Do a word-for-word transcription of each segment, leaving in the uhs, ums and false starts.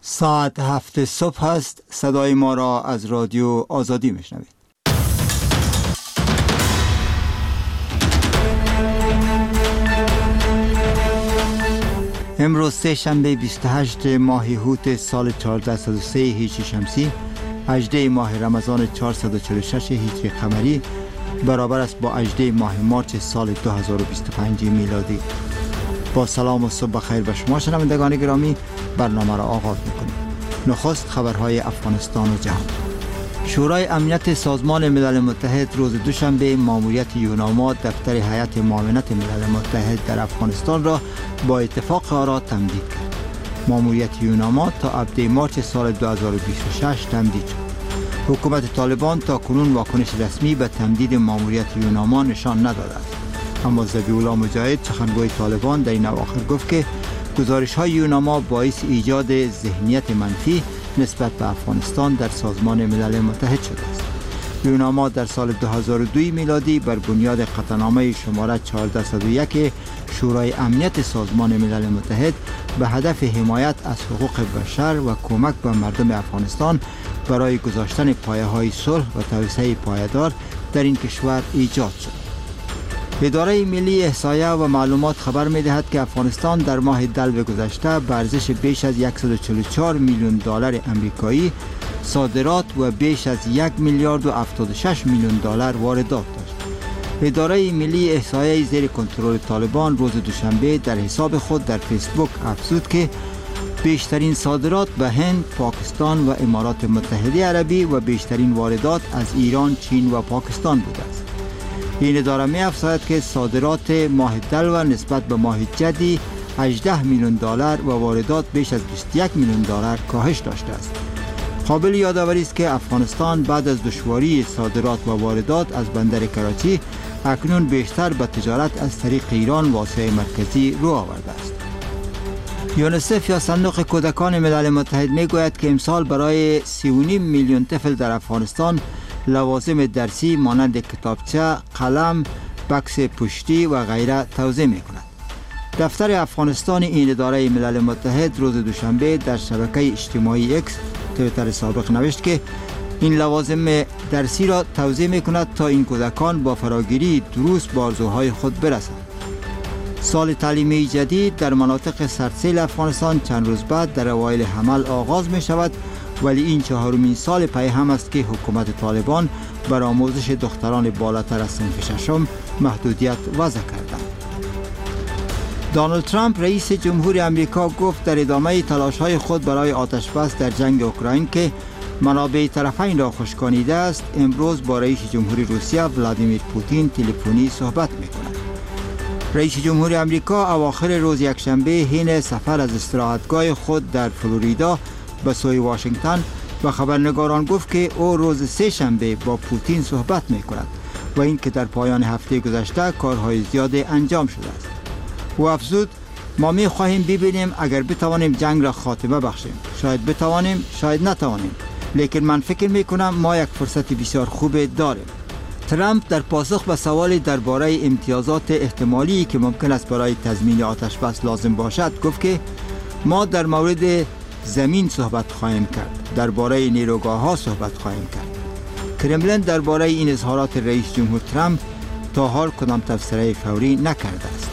ساعت هفت صبح است. صدای ما را از رادیو آزادی میشنوید. امروز سه شنبه بیست و هشتم ماه هوت سال چهارصد و سه هجری شمسی، هجدهم ماه رمضان چهارصد و چهل و شش هجری قمری، برابر است با هجدهم ماه مارس سال دو هزار و بیست و پنج میلادی. با سلام و صبح بخیر به شما شنوندگان گرامی، برنامه را آغاز میکنیم. نخست خبرهای افغانستان و جهان. شورای امنیت سازمان ملل متحد روز دوشنبه ماموریت یوناما دفتر هیئت معاونت ملل متحد در افغانستان را با اتفاق آرا تمدید کرد. ماموریت یوناما تا ابد مارس سال دو هزار و بیست و شش تمدید شد. حکومت طالبان تا کنون واکنش رسمی به تمدید ماموریت یوناما نشان نداده است. اما ذبیح‌الله مجاهد سخنگوی طالبان در این اواخر گفت که گزارش های یوناما باعث ایجاد ذهنیت منفی نسبت به افغانستان در سازمان ملل متحد شده است. یوناما در سال دو هزار و دو میلادی بر بنیاد قطعنامه شماره چهارصد و یک شورای امنیت سازمان ملل متحد به هدف حمایت از حقوق بشر و کمک به مردم افغانستان برای گذاشتن پایه‌های صلح و توسعه پایدار در این کشور ایجاد شد. اداره ملی احصایه و معلومات خبر می‌دهد که افغانستان در ماه دلو گذشته به ارزش بیش از صد و چهل و چهار میلیون دلار آمریکایی صادرات و بیش از یک میلیارد و هفتاد و شش میلیون دلار واردات داشت. اداره ملی احصایه زیر کنترل طالبان روز دوشنبه در حساب خود در فیسبوک افزود که بیشترین صادرات به هند، پاکستان و امارات متحده عربی و بیشترین واردات از ایران، چین و پاکستان بوده است. این اداره می افزاید که صادرات ماه دلو نسبت به ماه جدی هجده میلیون دلار و واردات بیش از بیست و یک میلیون دلار کاهش داشته است. قابل یادآوری است که افغانستان بعد از دشواری صادرات و واردات از بندر کراچی اکنون بیشتر به تجارت از طریق ایران و آسیای مرکزی رو آورده است. یونیسف یا صندوق کودکان ملل متحد می گوید که امسال برای سی و نیم میلیون طفل در افغانستان لوازم درسی مانند کتابچه، قلم، بکس پشتی و غیره توزیع می کند. دفتر افغانستان این اداره ملل متحد روز دوشنبه در شبکه اجتماعی اکس توییتر سابق نوشت که این لوازم درسی را توزیع می کند تا این کودکان با فراگیری دروس به آرزوهای خود برسند. سال تعلیمی جدید در مناطق سردسیل افغانستان چند روز بعد در اوایل حمل آغاز می شود، ولی این چهارمین سال پی هم است که حکومت طالبان بر آموزش دختران بالاتر از صنف ششم محدودیت وضع کردند. دونالد ترامپ رئیس جمهور آمریکا گفت در ادامه تلاش‌های خود برای آتش‌بس در جنگ اوکراین که منابع طرفین را خشکانیده است، امروز با رئیس جمهور روسیه ولادیمیر پوتین تلفنی صحبت می‌کند. رئیس جمهور آمریکا اواخر روز یکشنبه حین سفر از استراحتگاه خود در فلوریدا به سوی واشنگتن و خبرنگاران گفت که او روز سه شنبه با پوتین صحبت می‌کند و اینکه در پایان هفته گذشته کارهای زیاد انجام شده است. او افزود ما می‌خواهیم ببینیم اگر بتوانیم جنگ را خاتمه بخشیم. شاید بتوانیم، شاید نتوانیم، لیکن من فکر می‌کنم ما یک فرصت بسیار خوب داریم. ترامپ در پاسخ به سوال درباره امتیازات احتمالی که ممکن است برای تضمین آتش‌بس لازم باشد گفت که ما در مورد زمین صحبت خواهیم کرد، درباره نیروگاه‌ها صحبت خواهیم کرد. کرملین درباره این اظهارات رئیس جمهور ترامپ تا حال کدام تفسیر فوری نکرده است.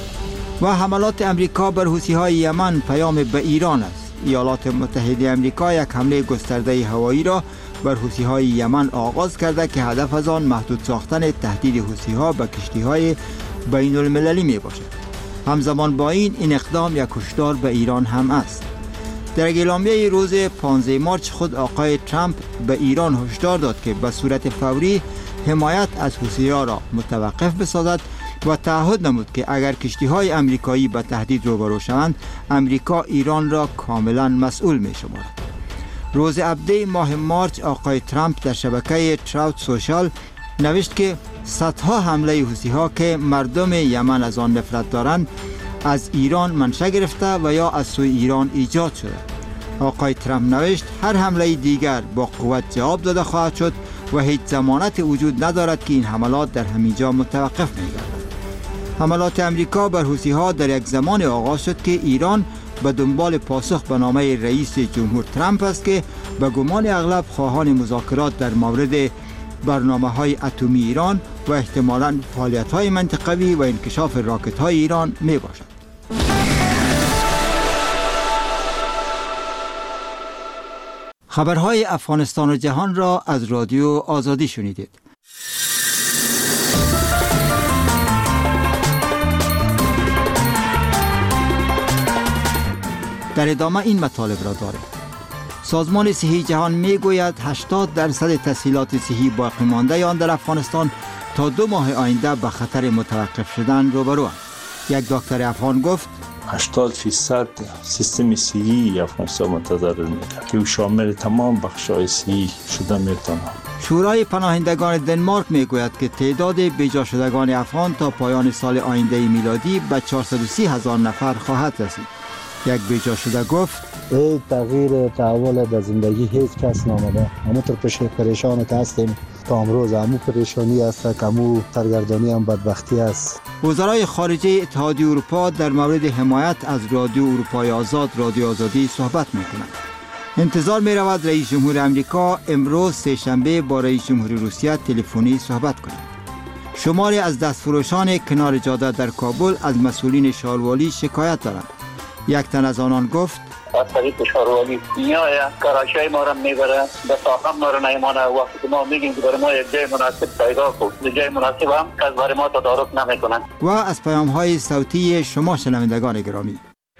و حملات امریکا بر حوثی‌های یمن پیام به ایران است. ایالات متحده آمریکا یک حمله گسترده هوایی را بر حوثی‌های یمن آغاز کرده که هدف از آن محدود ساختن تهدید حوثی‌ها به کشتی‌های بین‌المللی میباشد. همزمان با این این اقدام یک هشدار به ایران هم است. در اعلامیه روز پانزده مارس خود آقای ترامپ به ایران هشدار داد که به صورت فوری حمایت از حوثی‌ها را متوقف بسازد و تعهد نمود که اگر کشتی‌های آمریکایی به تهدید روبرو شوند، آمریکا ایران را کاملا مسئول می‌شمارد. روز هفدهم ماه مارس آقای ترامپ در شبکه تراوت سوشال نوشت که صدها حمله حوثی‌ها که مردم یمن از آن نفرت دارند از ایران منشأ گرفته و یا از سوی ایران ایجاد شده. آقای ترامپ نوشت هر حمله دیگر با قوت جواب داده خواهد شد و هیچ ضمانت وجود ندارد که این حملات در همینجا متوقف می‌گردد. حملات امریکا بر حوثی‌ها در یک زمان آغاز شد که ایران به دنبال پاسخ به نامه رئیس جمهور ترامپ است که به گمان اغلب خواهان مذاکرات در مورد برنامه‌های اتمی ایران و احتمالاً فعالیت‌های منطقوی و انکشاف راکت‌های ایران می باشد. خبرهای افغانستان و جهان را از رادیو آزادی شنیدید. در ادامه این مطالب را داریم. سازمان صحی جهان می گوید هشتاد درصد تسهیلات صحی باقی مانده آن در افغانستان تا دو ماه آینده به خطر متوقف شدن روبروند. یک دکتر افغان گفت هشتاد فیصد سیستم صحی افغانستان متضرر می‌گردد که شامل تمام بخش‌های صحی شده می‌تواند. شورای پناهندگان دنمارک میگوید که تعداد بیجا شدگان افغان تا پایان سال آینده میلادی به چهارصد و سی هزار نفر خواهد رسید. یک بیجا شده گفت ای تغییر تحول در زندگی هیچ کس نامده. همونطور پریشان که هستیم تا امروز همون پریشانی است که همون سرگردانی هم بدبختی است. وزرای خارجه اتحادیه اروپا در مورد حمایت از رادیو اروپای آزاد رادیو آزادی صحبت میکنند. انتظار می رود رئیس جمهور امریکا امروز سه‌شنبه با رئیس جمهور روسیه تلفنی صحبت کنند. شماری از دستفروشان کنار جاده در کابل از مسئولین شاروالی شکایت دارند. یک تن از آنان گفت از طریق شاروالی میاد کاراشای ما را میبره به ساختم ما را نیمانه. وقتی که ما میگیم که برای ما یک جای مناسب پیدا کنید جای مناسب هم کس برای ما تدارک نمیکنن. و از پیام های صوتی شما شنوندگان گرامی،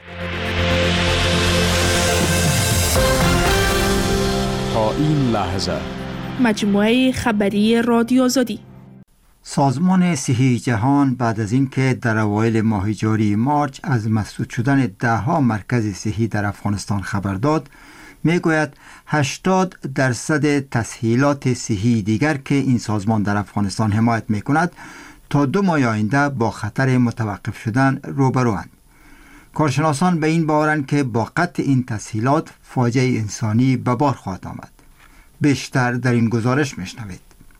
تا این لحظه مجموعه خبری رادیو آزادی. سازمان صحی جهان بعد از اینکه در اوایل ماه جاری مارچ از مسدود شدن ده ها مرکز صحی در افغانستان خبر داد، میگوید هشتاد درصد تسهیلات صحی دیگر که این سازمان در افغانستان حمایت میکند تا دو ماه آینده با خطر متوقف شدن روبروند. کارشناسان به این باورند که با قطع این تسهیلات فاجعه انسانی به بار خواهد آمد. بیشتر در این گزارش میشنوید.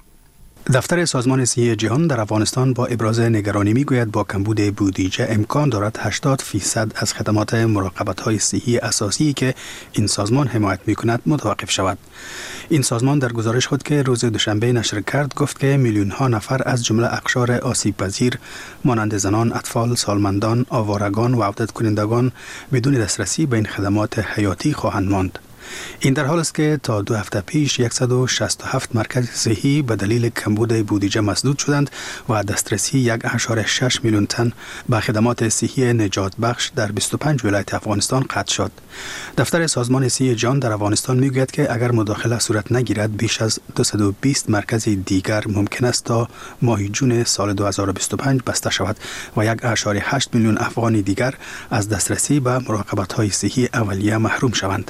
دفتر سازمان صحی جهان در افغانستان با ابراز نگرانی میگوید با کمبود بودجه امکان دارد هشتاد فیصد از خدمات مراقبت‌های صحی اساسی که این سازمان حمایت میکند متوقف شود. این سازمان در گزارش خود که روز دوشنبه نشر کرد گفت که میلیون ها نفر از جمله اقشار آسیب پذیر مانند زنان، اطفال، سالمندان، آوارگان و عودت کنندگان بدون دسترسی به این خدمات حیاتی خواهند ماند. این در حال است که تا دو هفته پیش صد و شصت و هفت مرکز صحی به دلیل کمبود بودجه مسدود شدند و دسترسی یک و شش میلیون تن به خدمات صحی نجات بخش در بیست و پنج ولایت افغانستان قطع شد. دفتر سازمان صحی جهان در افغانستان میگوید که اگر مداخله صورت نگیرد بیش از دویست و بیست مرکز دیگر ممکن است تا ماه جون سال دو هزار و بیست و پنج بسته شود و یک و هشت میلیون افغانی دیگر از دسترسی به مراقبت‌های صحی اولیه محروم شوند.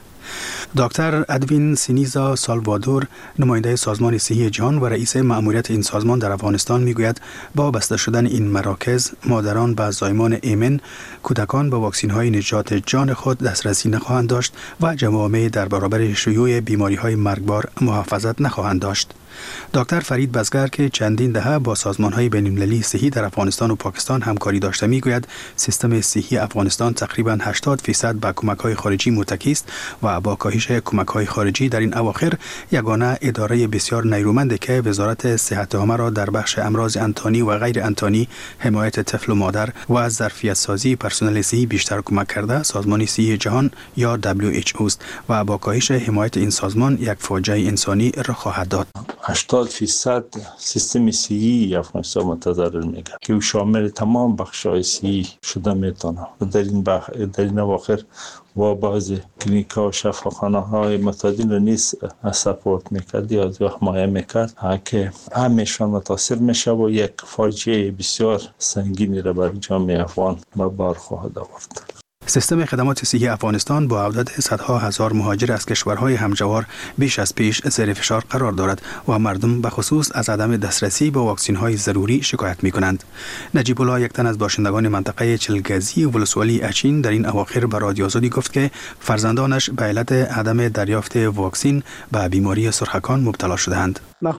دکتر ادوین سینیزا سالوادور، نماینده سازمان صحی جهان و رئیس مأموریت این سازمان در افغانستان میگوید با بسته شدن این مراکز مادران به زایمان ایمن، کودکان به واکسین‌های نجات جان خود دسترسی نخواهند داشت و جوامع در برابر شیوع بیماری‌های مرگبار محافظت نخواهند داشت. دکتر فرید بزگر که چندین دهه با سازمان‌های بین‌المللی صحی در افغانستان و پاکستان همکاری داشته میگوید سیستم صحی افغانستان تقریباً هشتاد فیصد به کمک‌های خارجی متکی است و با کاهش کمک‌های خارجی در این اواخر یگانه اداره بسیار نیرومندی که وزارت صحت عامه را در بخش امراض انتانی و غیر انتانی، حمایت طفل و مادر و ظرفیت سازی پرسنل صحی بیشتر کمک کرده سازمان صحی جهان یا دبلیو اچ او است و با کاهش حمایت این سازمان یک فاجعه انسانی را خواهد داد. هشتاد فیصد سیستم صحی افغانستان متضرر میگردد که شامل تمام بخش‌های صحی شده میتونه. در این بخ... در این اواخر و بعض کلینیک‌ها و شفاخانه‌های متعدد را نیز سپورت میکرد یا حمایت میکرد که همشان متاثر میشه و یک فاجعه بسیار سنگینی را بر جامعه افغان به بار خواهد آورد. سیستم خدمات صحی افغانستان با عودت صدها هزار مهاجر از کشورهای همجوار بیش از پیش زیر فشار قرار دارد و مردم به خصوص از عدم دسترسی به واکسین‌های ضروری شکایت می‌کنند. نجیب الله، یک تن از باشندگان منطقه چلگزی ولسوالی اچین، در این اواخر به رادیو آزادی گفت که فرزندانش به علت عدم دریافت واکسین به بیماری سرخکان مبتلا شده‌اند.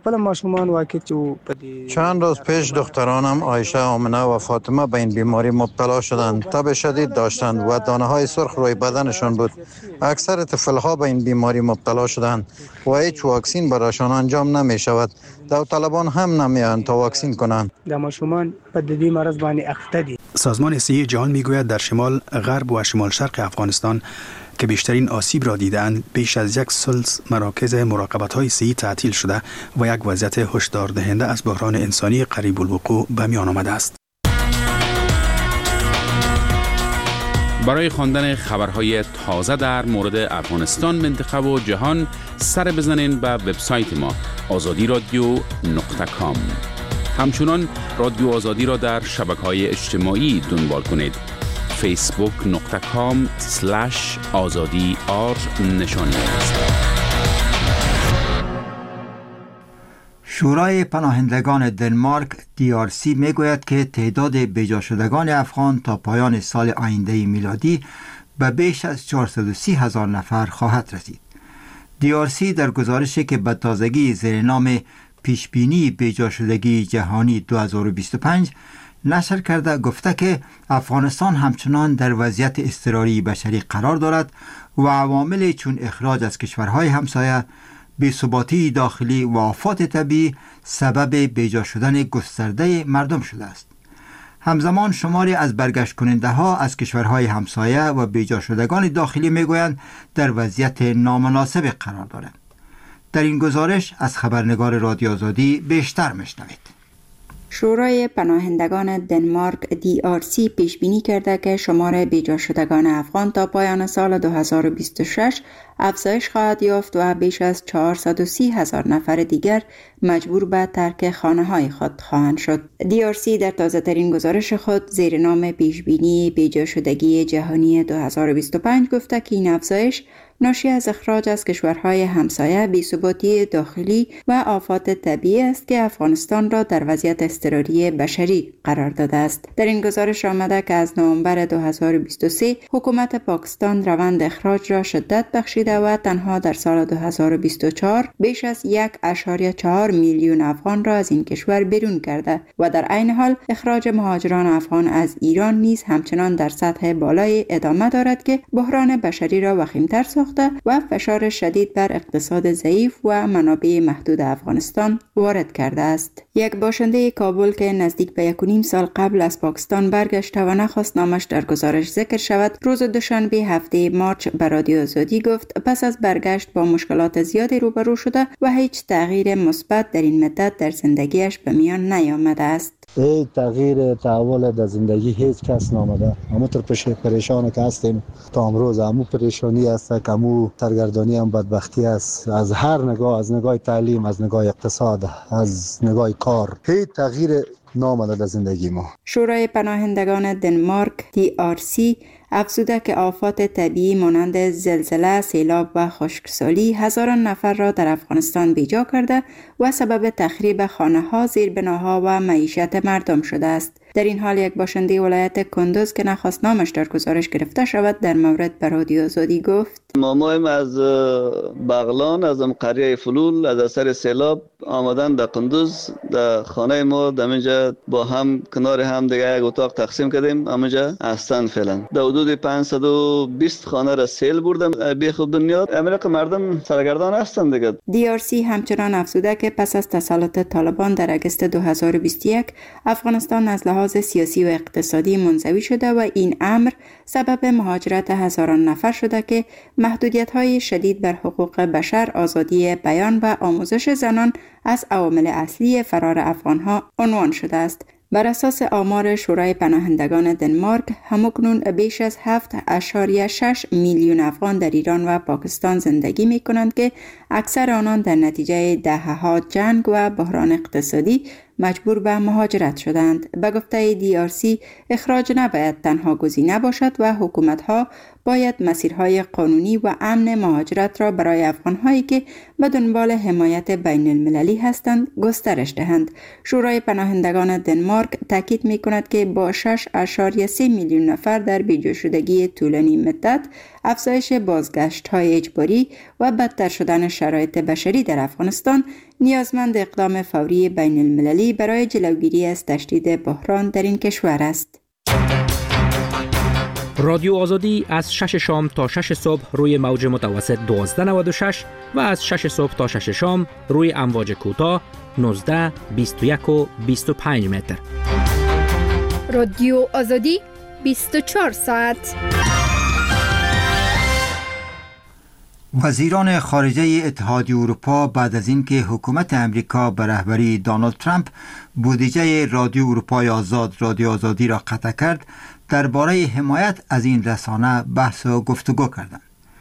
چند روز پیش دخترانم عایشه، آمنه و فاطمه به این بیماری مبتلا شدند. تب شدید داشتند و و دانه های سرخ روی بدنشان بود. اکثر طفل‌ها به این بیماری مبتلا شدند و هیچ واکسین برایشان انجام نمی شود. داوطلبان هم نمیان تا واکسین کنند. دمشومان بددی مرض بانی اختدی. سازمان صحی جهان میگوید در شمال غرب و شمال شرق افغانستان که بیشترین آسیب را دیدند، بیش از یک ثلث مراکز مراقبت‌های صحی تعطیل شده و یک وضعیت هشدار دهنده از بحران انسانی قریب الوقوع به میان آمده است. برای خواندن خبرهای تازه در مورد افغانستان، منطقه و جهان سر بزنین به وبسایت ما آزادی رادیو نقطه کام. همچنان رادیو آزادی را در شبکه‌های اجتماعی دنبال کنید. فیسبوک نقطه کام سلش آزادی آر نشانی است. شورای پناهندگان دنمارک دی آر سی میگوید که تعداد بیجا شدگان افغان تا پایان سال آینده میلادی به بیش از چهارصد و سی هزار نفر خواهد رسید. دی آر سی در گزارشی که به تازگی زیر نام پیشبینی بیجا شدگی جهانی دو هزار و بیست و پنج نشر کرده گفته که افغانستان همچنان در وضعیت اضطراری بشری قرار دارد و عوامل چون اخراج از کشورهای همسایه، بی‌ثباتی داخلی و آفات طبیعی سبب بیجا شدن گسترده مردم شده است. همزمان شماری از برگشت کننده ها از کشورهای همسایه و بیجا شدگان داخلی میگویند در وضعیت نامناسب قرار دارند. در این گزارش از خبرنگار رادیو آزادی بیشتر میشنوید. شورای پناهندگان دنمارک دی آر سی پیش بینی کرده که شمار بیجا شدگان افغان تا پایان سال دو هزار و بیست و شش افزایش خواهد یافت و بیش از چهارصد و سی هزار نفر دیگر مجبور به ترک خانه‌های خود خواهند شد. دی آر سی در تازه ترین گزارش خود زیر نام پیش بینی بیجا شدگی جهانی دو هزار و بیست و پنج گفته که این افزایش ناشی از اخراج از کشورهای همسایه، بی‌ثباتی داخلی و آفات طبیعی است که افغانستان را در وضعیت اضطراری بشری قرار داده است. در این گزارش آمده که از نوامبر دو هزار و بیست و سه حکومت پاکستان روند اخراج را شدت بخشیده و تنها در سال دو هزار و بیست و چهار بیش از یک ممیز چهار میلیون افغان را از این کشور بیرون کرده و در عین حال اخراج مهاجران افغان از ایران نیز همچنان در سطح بالای ادامه دارد که بحران بشری را وخیم‌تر و فشار شدید بر اقتصاد ضعیف و منابع محدود افغانستان وارد کرده است. یک باشنده کابل که نزدیک به یک و نیم سال قبل از پاکستان برگشته و نخواست نامش در گزارش ذکر شود، روز دوشنبه هفته مارچ به رادیو آزادی گفت پس از برگشت با مشکلات زیادی روبرو شده و هیچ تغییر مثبت در این مدت در زندگیش به میان نیامده است. هیچ تغییر تحول در زندگی هیچ کس نامده. همونطور پریشان که هستیم تا امروز، همو پریشانی است که همو سرگردانی هم بدبختی است، از هر نگاه، از نگاه تعلیم، از نگاه اقتصاد، از نگاه کار، هیچ تغییر نامده در زندگی ما. شورای پناهندگان دنمارک دی آر سی افزوده که آفات طبیعی مانند زلزله، سیلاب و خشکسالی هزاران نفر را در افغانستان بیجا کرده و سبب تخریب خانه‌ها، زیربناها و معیشت مردم شده است. در این حال یک باشنده ولایت کندوز که نخواست نامش در گزارش گرفته شود در مورد به رادیو آزادی گفت: مامایم از بغلان، از قریه فلول، از اثر سیلاب آمدن در کندوز، در خانه ما دمینجا با هم کنار هم دیگه یک اتاق تقسیم کردیم، همونجا هستن فعلا. در حدود پانصد و بیست خانه را سیل بردم بی خوب دنیا. امریکا مردم سرگردان هستند دیگه. دی آر سی همچنان افزوده که پس از تسلط طالبان در اگست دو هزار و بیست و یک افغانستان از لحاظ سیاسی و اقتصادی منزوی شده و این امر سبب مهاجرت هزاران نفر شده که محدودیت‌های شدید بر حقوق بشر، آزادی بیان و آموزش زنان از عوامل اصلی فرار افغان‌ها عنوان شده است. بر اساس آمار شورای پناهندگان دنمارک، همکنون بیش از هفت ممیز شش میلیون افغان در ایران و پاکستان زندگی می کنند که اکثر آنان در نتیجه دهه‌ها جنگ و بحران اقتصادی مجبور به مهاجرت شدند. به گفته دی آر سی، اخراج نباید تنها گزینه باشد و حکومت‌ها باید مسیرهای قانونی و امن مهاجرت را برای افغان‌هایی که به دنبال حمایت بین المللی هستند گسترش دهند. شورای پناهندگان دنمارک تاکید می‌کند که با شش ممیز سه میلیون نفر در بیجا شدگی طولانی مدت، افزایش بازگشت‌های اجباری و بدتر شدن شرایط بشری در افغانستان نیازمند اقدام فوری بین المللی برای جلوگیری از تشدید بحران در این کشور است. رادیو آزادی از شش شام تا شش صبح روی موج متوسط دوازده نود و شش و از شش صبح تا شش شام روی امواج کوتاه نوزده، بیست و یک و بیست و پنج متر. رادیو آزادی بیست و چهار ساعت. وزیران خارجه اتحادیه اروپا بعد از اینکه حکومت امریکا به رهبری دونالد ترامپ بودجه رادیو اروپای آزاد رادیو آزادی را قطع کرد، درباره حمایت از این رسانه بحث و گفتگو کردند.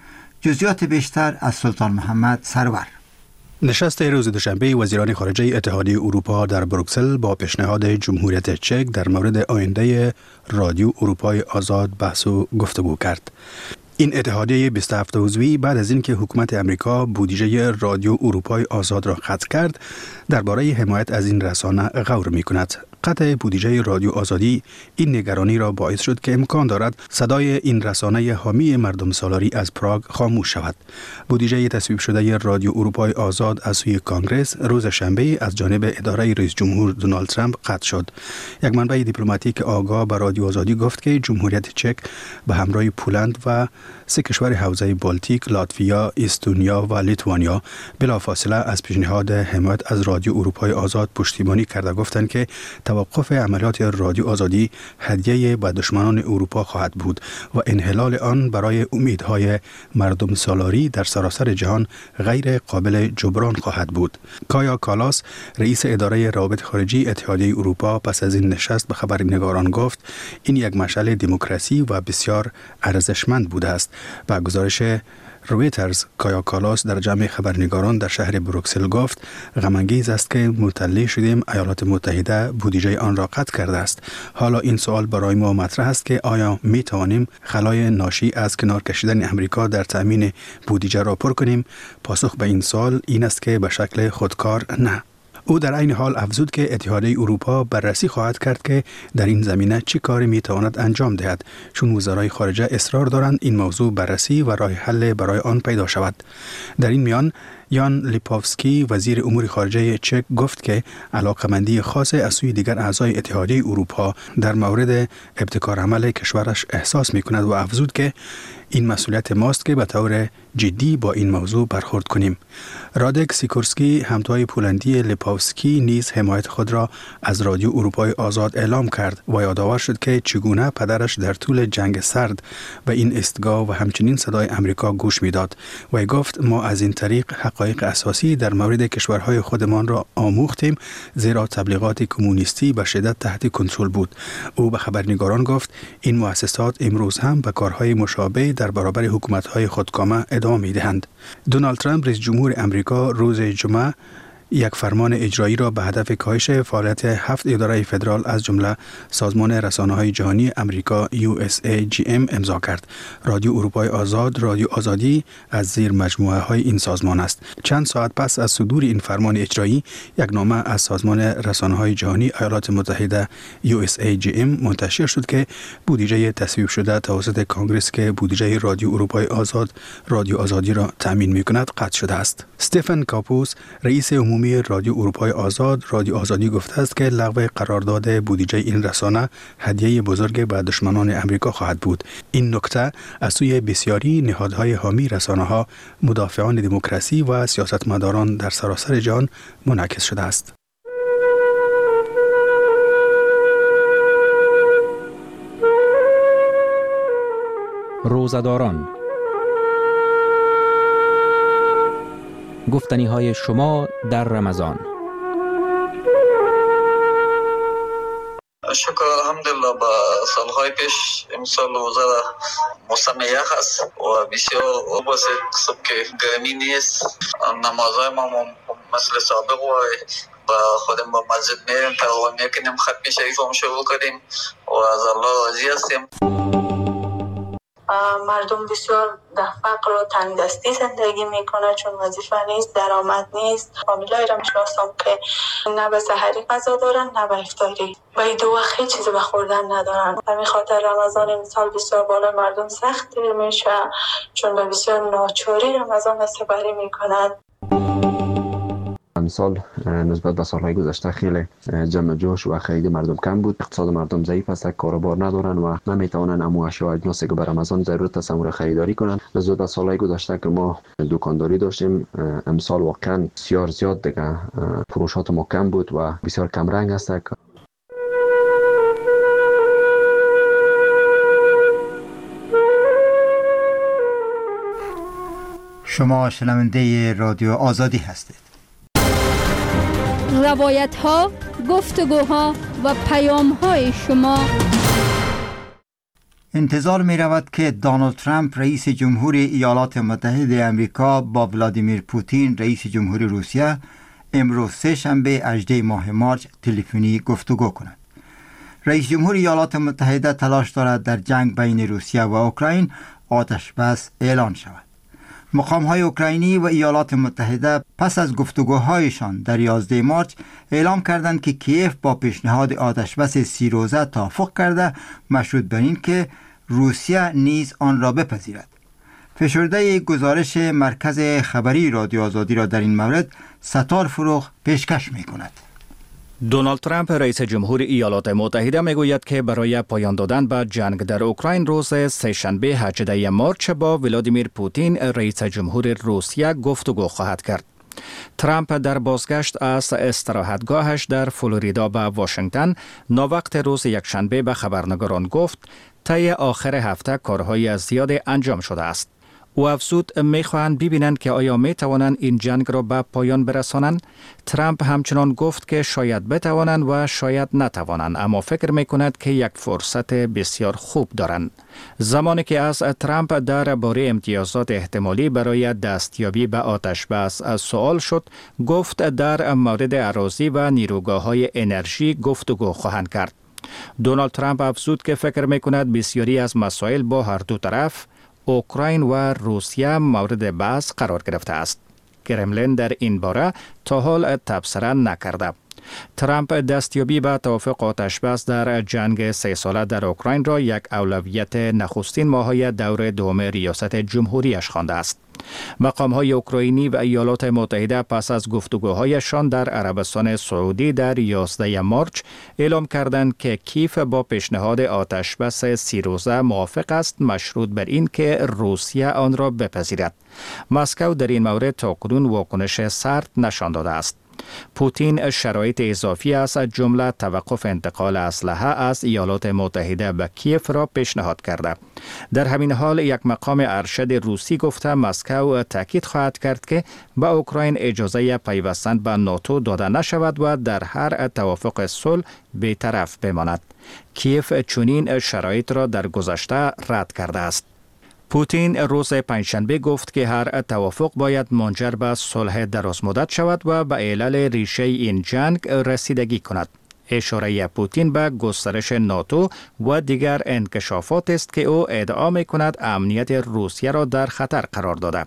جزئیات بیشتر از سلطان محمد سرور. نشست روز دوشنبه وزیران خارجه اتحادیه اروپا در بروکسل با پیشنهاد جمهوریت چک در مورد آینده رادیو اروپای آزاد بحث و گفتگو کرد. این اتحادیه بیست و هفت عضوی بعد از اینکه حکومت امریکا بودجه رادیو اروپای آزاد را قطع کرد، درباره حمایت از این رسانه غور می‌کند. قطع بودجه رادیو آزادی این نگرانی را باعث شد که امکان دارد صدای این رسانه حامی مردم سالاری از پراگ خاموش شود. بودجه تصویب شده رادیو اروپای آزاد از سوی کانگرس روز شنبه از جانب اداره رئیس جمهور دونالد ترامپ قطع شد. یک منبع دیپلماتیک آگاه به رادیو آزادی گفت که جمهوریت چک به همراه پولند و سه کشور حوزه بالتیک، لاتویا، استونیا و لیتوانیا بلافاصله از پیشنهاد حمایت از رادیو اروپای آزاد پشتیبانی کرده، گفتند که توقف عملیات رادیو آزادی هدیه به دشمنان اروپا خواهد بود و انحلال آن برای امیدهای مردم سالاری در سراسر جهان غیر قابل جبران خواهد بود. کایا کالاس، رئیس اداره روابط خارجی اتحادیه اروپا، پس از این نشست به خبرنگاران گفت این یک مشعل دموکراسی و بسیار ارزشمند بوده است. با گزارش رویترز، کایا کالاس در جمع خبرنگاران در شهر بروکسل گفت غم‌انگیز است که مطلع شدیم ایالات متحده بودجه آن را قطع کرده است. حالا این سوال برای ما مطرح است که آیا می توانیم خلای ناشی از کنار کشیدن امریکا در تامین بودجه را پر کنیم؟ پاسخ به این سوال این است که به شکل خودکار نه. او در این حال افزود که اتحادیه اروپا بررسی خواهد کرد که در این زمینه چه کاری می تواند انجام دهد، چون وزرای خارجه اصرار دارند این موضوع بررسی و راه حل برای آن پیدا شود. در این میان یان لیپوفسکی، وزیر امور خارجه چک، گفت که علاقمندی خاص از سوی دیگر اعضای اتحادیه اروپا در مورد ابتکار عمل کشورش احساس می کند و افزود که این مسئولیت ماست که به طور جدی با این موضوع برخورد کنیم. رادک سیکورسکی، همتای پولندی لیپوفسکی، نیز حمایت خود را از رادیو اروپای آزاد اعلام کرد و یادآور شد که چگونه پدرش در طول جنگ سرد به این استگاه و همچنین صدای امریکا گوش میداد و گفت ما از این طریق حقایق اساسی در مورد کشورهای خودمان را آموختیم، زیرا تبلیغات کمونیستی به شدت تحت کنترل بود. او به خبرنگاران گفت این مؤسسات امروز هم به کارهای مشابه در برابر حکومت‌های خودکامه ادامه می‌دهند. دونالد ترامپ، رئیس جمهور امریکا، روز جمعه یک فرمان اجرایی را به هدف کاهش فعالیت هفت اداره فدرال از جمله سازمان رسانه‌های جهانی امریکا یو اس ای جی ام امضا کرد. رادیو اروپای آزاد رادیو آزادی از زیر مجموعه های این سازمان است. چند ساعت پس از صدور این فرمان اجرایی، یک نامه از سازمان رسانه‌های جهانی ایالات متحده یو اس ای جی ام منتشر شد که بودجه تصویب شده توسط کانگرس که بودجه رادیو اروپای آزاد رادیو آزادی را تامین می‌کند قطع شده است. استفن کاپوس، رئیس عمومی رادیو اروپای آزاد رادیو آزادی گفته است که لغو قرارداد بودجه این رسانه هدیه بزرگ به دشمنان امریکا خواهد بود. این نکته از سوی بسیاری نهادهای حامی رسانه‌ها، مدافعان دموکراسی و سیاستمداران در سراسر جهان منعکس شده است. روزه‌داران، گفتنی های شما در رمضان. شکر الحمدلله. با سالهای پیش امسال روزه موسم یخ است و بسیار بسیط صبح که گرمی نیست. نمازهای ما مثل سابق و با خودم با مسجد میریم تقریبا میکنیم، ختم شریف هم شروع کردیم و از الله راضی هستیم. مردم بسیار در فقر و تنگ دستی زندگی میکنه، چون وظیفه نیست، درآمد نیست. فامیلای را میشناسم که نه به سحری غذا دارن نه به افطاری، و این دو وقت هیچ چیز به خوردن ندارن. همین خاطر رمضان امسال بسیار بالا مردم سخت دیر میشه، چون به بسیار ناچاری رمضان سپری میکنن. امسال نسبت به سالهای گذشته خیلی جمع جوش و خرید مردم کم بود. اقتصاد مردم ضعیف است، کاروبار ندارن و نمیتوانن امو اشیاء و اجناسی که بر رمضان ضرورت است امور خریداری کنن. نسبت به سالهای گذشته که ما دکانداری داشتیم، امسال واقعا بسیار زیاد دیگه فروشات ما کم بود و بسیار کم رنگ است. شما شنونده رادیو آزادی هستید. روایت ها، گفتگوها و پیام های شما. انتظار می رود که دونالد ترامپ رئیس جمهور ایالات متحده آمریکا با ولادیمیر پوتین رئیس جمهور روسیه امروز سه شنبه هجدهم ماه مارس تلفنی گفتگو کنند. رئیس جمهور ایالات متحده تلاش دارد در جنگ بین روسیه و اوکراین آتش بس اعلان شود. مقام‌های اوکراینی و ایالات متحده پس از گفتگوهایشان در یازدهم مارس اعلام کردند که کیف با پیشنهاد آتشبس سی روزه توافق کرده، مشروط بر این که روسیه نیز آن را بپذیرد. فشرده گزارش مرکز خبری رادیو آزادی را در این مورد ستار فروغ پیشکش می‌کند. دونالد ترامپ رئیس جمهور ایالات متحده میگوید که برای پایان دادن به جنگ در اوکراین روز سه‌شنبه هجدهم مارس با ولادیمیر پوتین رئیس جمهور روسیه گفتگو خواهد کرد. ترامپ در بازگشت از استراحتگاهش در فلوریدا به واشنگتن ناوقت روز یکشنبه به خبرنگاران گفت طی آخر هفته کارهای زیاد انجام شده است. او افزود میخواهند ببینند که آیا میتوانند این جنگ را به پایان برسانند. ترامپ همچنان گفت که شاید بتوانند و شاید نتوانند، اما فکر میکند که یک فرصت بسیار خوب دارند. زمانی که از ترامپ درباره امتیازات احتمالی برای دستیابی به آتش بس سوال شد، گفت در مورد اراضی و نیروگاه‌های انرژی گفتگو خواهند کرد. دونالد ترامپ افزود که فکر میکند بسیاری از مسائل با هر دو طرف اوکراین و روسیه مورد بحث قرار گرفته است. کرملین در این باره تا حال تبصره نکرده. ترامپ دستیابی به توافق آتشبس در جنگ سه ساله در اوکراین را یک اولویت نخستین ماه‌های دور دوم ریاست جمهوریش خوانده است. مقام‌های اوکراینی و ایالات متحده پس از گفتگوهایشان در عربستان سعودی در یازدهم مارس اعلام کردند که کیف با پیشنهاد آتشبس سی روزه موافق است، مشروط بر این که روسیه آن را بپذیرد. مسکو در این مورد تاکنون واکنش سرد نشان داده است. پوتین شرایط اضافی از جمله توقف انتقال اسلحه از ایالات متحده به کیف را پیشنهاد کرده. در همین حال یک مقام ارشد روسی گفته مسکو تاکید خواهد کرد که به اوکراین اجازه پیوستن به ناتو داده نشود و در هر توافق صلح بی‌طرف بماند. کیف چنین شرایط را در گذشته رد کرده است. پوتین روز پنجشنبه گفت که هر توافق باید منجر به صلح درازمدت شود و به علل ریشه این جنگ رسیدگی کند. اشاره پوتین به گسترش ناتو و دیگر انکشافات است که او ادعا می‌کند امنیت روسیه را در خطر قرار داده.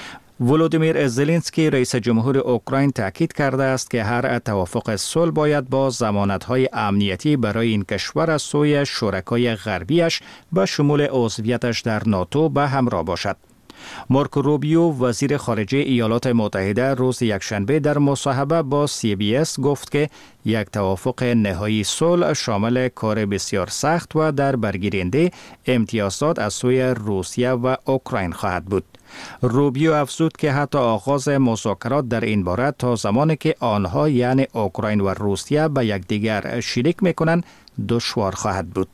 ولودیمیر زلنسکی رئیس جمهور اوکراین تاکید کرده است که هر توافق صلح باید با ضمانت‌های امنیتی برای این کشور از سوی شرکای غربیش به شمول عضویتش در ناتو به همراه باشد. مارکو روبیو وزیر خارجه ایالات متحده روز یکشنبه در مصاحبه با سی بی اس گفت که یک توافق نهایی صلح شامل کار بسیار سخت و در برگیرنده امتیازات از سوی روسیه و اوکراین خواهد بود. روبیو افزود که حتی آغاز مذاکرات در این باره تا زمانی که آنها یعنی اوکراین و روسیه به یکدیگر شریک میکنند دشوار خواهد بود.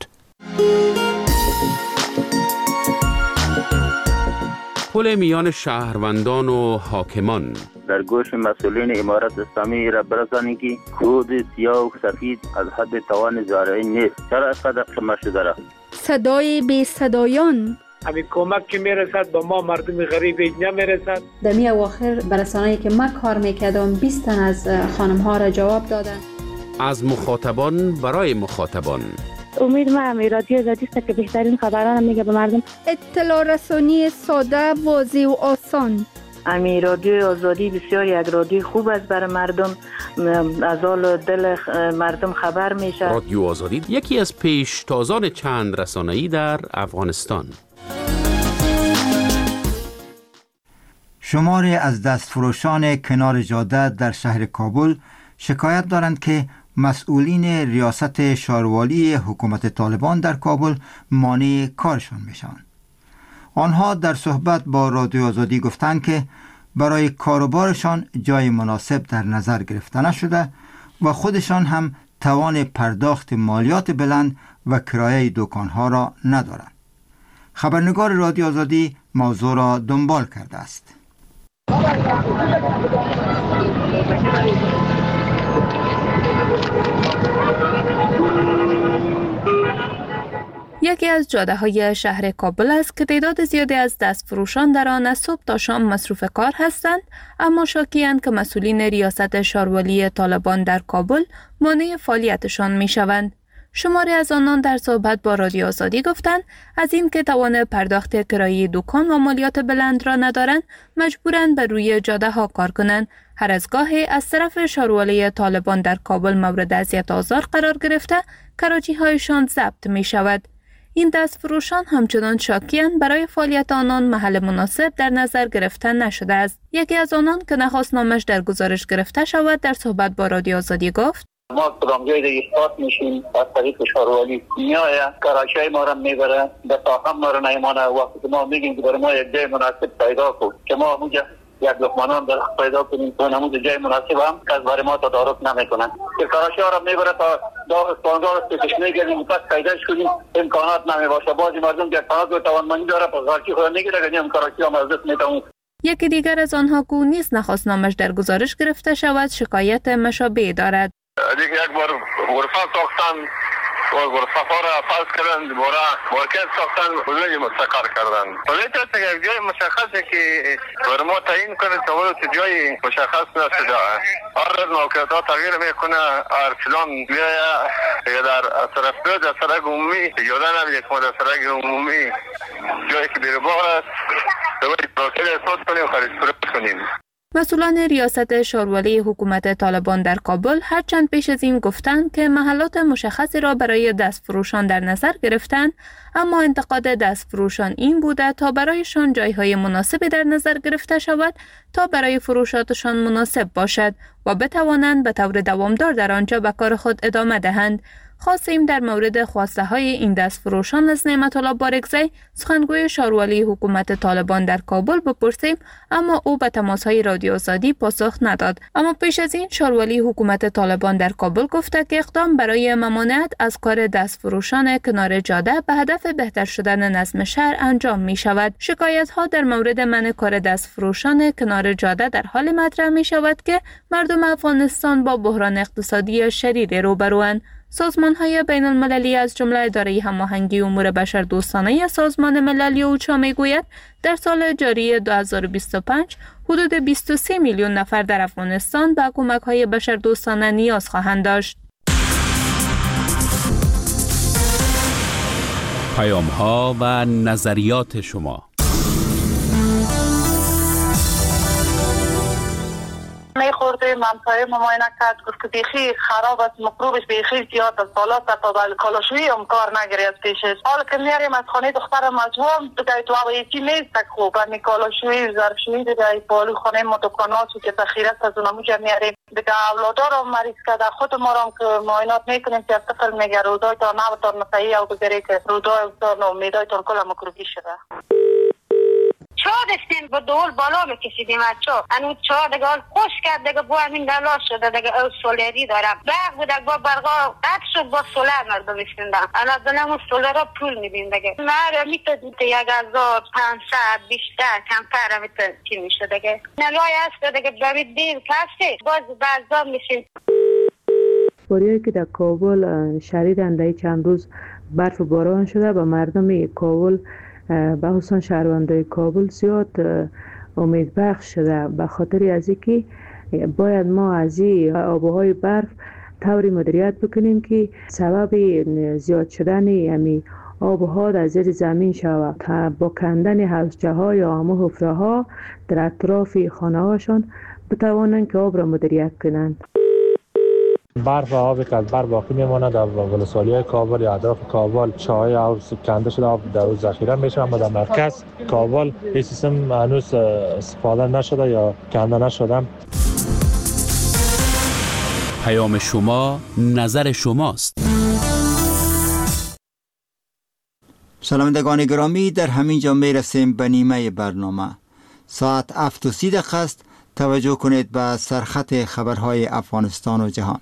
پل میان شهروندان و حاکمان در گوش مسئولین امارت اسلامی را برسانید که کود سیاه و سفید از حد توان زارعی نیست. چرا از قدر شما شده را؟ صدای بی صدایان همین کمک که میرسد با ما مردم غریب اینجا میرسد. در می اواخر برسانه‌ای که من کار میکردم بیست تن از خانم ها را جواب دادن. از مخاطبان برای مخاطبان. امید ما هم رادیو آزادی است که بهترین خبران میگه به مردم. اطلاع رسانی ساده، واضح و آسان. امی رادیو آزادی بسیار یک رادیو خوب است برای مردم، از حال دل مردم خبر میشه. رادیو آزادی یکی از پیشتازان چند رسانه‌ای در افغانستان. شماری از دستفروشان کنار جاده در شهر کابل شکایت دارند که مسئولین ریاست شاروالی حکومت طالبان در کابل مانع کارشان میشن. آنها در صحبت با رادیو آزادی گفتند که برای کاروبارشان جای مناسب در نظر گرفته نشده و خودشان هم توان پرداخت مالیات بلند و کرایه دکانها را ندارند. خبرنگار رادیو آزادی موضوع را دنبال کرده است. یکی از جاده های شهر کابل است که تعداد زیادی از دستفروشان در آن از صبح تا شام مصروف کار هستند، اما شاکی‌اند که مسئولین ریاست شاروالی طالبان در کابل مانع فعالیتشان می شوند. شماری از آنان در صحبت با رادیو آزادی گفتند از این که توان پرداخت کرایه دکان و مالیات بلند را ندارند مجبورند به روی جاده ها کار کنند. هر از گاهی از طرف شاروالی طالبان در کابل مورد اذیت آزار قرار گرفته کراچی هایشان ضبط می شود. این دستفروشان همچنان شاکی‌اند برای فعالیت آنان محل مناسب در نظر گرفته نشده است. یکی از آنان که نخواست نامش در گزارش گرفته شود در صحبت با رادیو آزادی گفت: ما کدام جای دیگه ایستاد میشیم از طریق شاروالی میایه کراچی ما را میبره به تاهم ما را نیمانه. وقتی ما میگیم که برای ما یک جای مناسب پیدا کن که ما اونجا یک لقمانان در پیدا کنیم و نمود جای مناسب هم که از برای ما تدارک نمیکنن که کراچی ها را میبره تا داغستانگاه را پیش میگردیم پس پیداش کنیم امکانات نمیباشه. بعضی مردم که امکانات و توانمندی داره پس غارچی خود میگیره که کراچی هم از دست میتونه. یکی دیگر از آنها که نیز نخواست نامش در گزارش گرفته شود شکایت مشابه دارد. دیگه یک بار غرفه ساختن و غرفه ها را فرض کردن دوباره مارکت ساختن کلوی مستقر کردن. ولی تا یک جای مشخصه که بر ما تعیین کنه تا ولی جای مشخص نشده. هر روز موقعیت ها تغییر میکنه. هر فلان بیایه یا در طرف دو در سرک عمومی یاده نمیده که ما در سرک عمومی جایی که بیربار است دوباره پراکل احساس کنیم و خرید فروش کنیم. مسئولان ریاست شاروالی حکومت طالبان در کابل هرچند پیش از این گفتند که محلات مشخصی را برای دستفروشان در نظر گرفتند، اما انتقاد دستفروشان این بوده تا برایشان جایهای مناسبی در نظر گرفته شود تا برای فروشاتشان مناسب باشد و بتوانند به طور دوامدار در آنجا به کار خود ادامه دهند. خواستیم در مورد خواسته های این دستفروشان از نعمت الله بارکزی سخنگوی شاروالی حکومت طالبان در کابل بپرسیم، اما او به تماس های رادیو آزادی پاسخ نداد. اما پیش از این شاروالی حکومت طالبان در کابل گفته که اقدام برای ممانعت از کار دستفروشان کنار جاده به هدف بهتر شدن نظم شهر انجام می شود. شکایت ها در مورد منع کار دستفروشان کنار جاده در حال مطرح می شود که مردم افغانستان با بحران اقتصادی شدید روبروند. سازمان‌های بین‌المللی از جمله اداره هماهنگی امور بشردوستانه سازمان ملل اوچا میگوید در سال جاری دو هزار و بیست و پنج حدود بیست و سه میلیون نفر در افغانستان به کمک‌های بشردوستانه نیاز خواهند داشت. پیام‌ها و نظریات شما. میخورده منطقه مماینه کرد گفت که بیخی خراب است مکروبش بیخی زیاد است حالا تا بل کالاشویی هم کار نگیری از پیشش. حالا که میاریم از خانه دختر مجموعه بگه تو هوا یکی نیست که خوب همی کالاشویی ظرفشویی دیگه پالو خانه ما دکانات که تخیره است از اونموجه میاریم دیگه اولادا رو مریض کرده خود ما رو که معاینات میکنیم که طفل میگه رودای تا نبتان مسیحی او بگیری که رودای افتار امیدای تان کل مکروبی شده. چا دستیم با دول بالا میکشیدیم از چا انو چا دیگه خوش کرد دیگه با همین دلا شده دیگه او سولری دارم برق بود با برقا قطع شد با سولر مردم میشوندن انا دلم اون سولر را پول میدیم دیگه مره میتونید یک هزار پانصد بیشتر کمتر میتونید چی میشه دیگه نلای هست دیگه برید دیر کسی باز بعضا میشین. باریایی که در کابل شدیداً در چند روز برف و باران شده و مردم کابل به خصوص شهروندان کابل زیاد امید بخش شده به خاطر از اینکه باید ما از این آبهای برف طوری مدیریت بکنیم که سبب زیاد شدن همین آبها در زیر زمین شود با کندن حوضچه ها یا همه حفره ها در اطراف خانه هاشون بتوانند که آب را مدیریت کنند. برف و آبی که از بر باقی میمونه در ولسوالی‌های کابل یا اطراف کابل، چاهای آب کنده شده، آب در اون ذخیره میشه، اما در مرکز کابل این سیستم هنوز استفاده نشده یا کنده نشده. پیام شما، نظر شماست. شنوندگان گرامی، در همین جا می رسیم به نیمه برنامه. ساعت هفت و سی دقیقه است. توجه کنید به سرخط خبرهای افغانستان و جهان.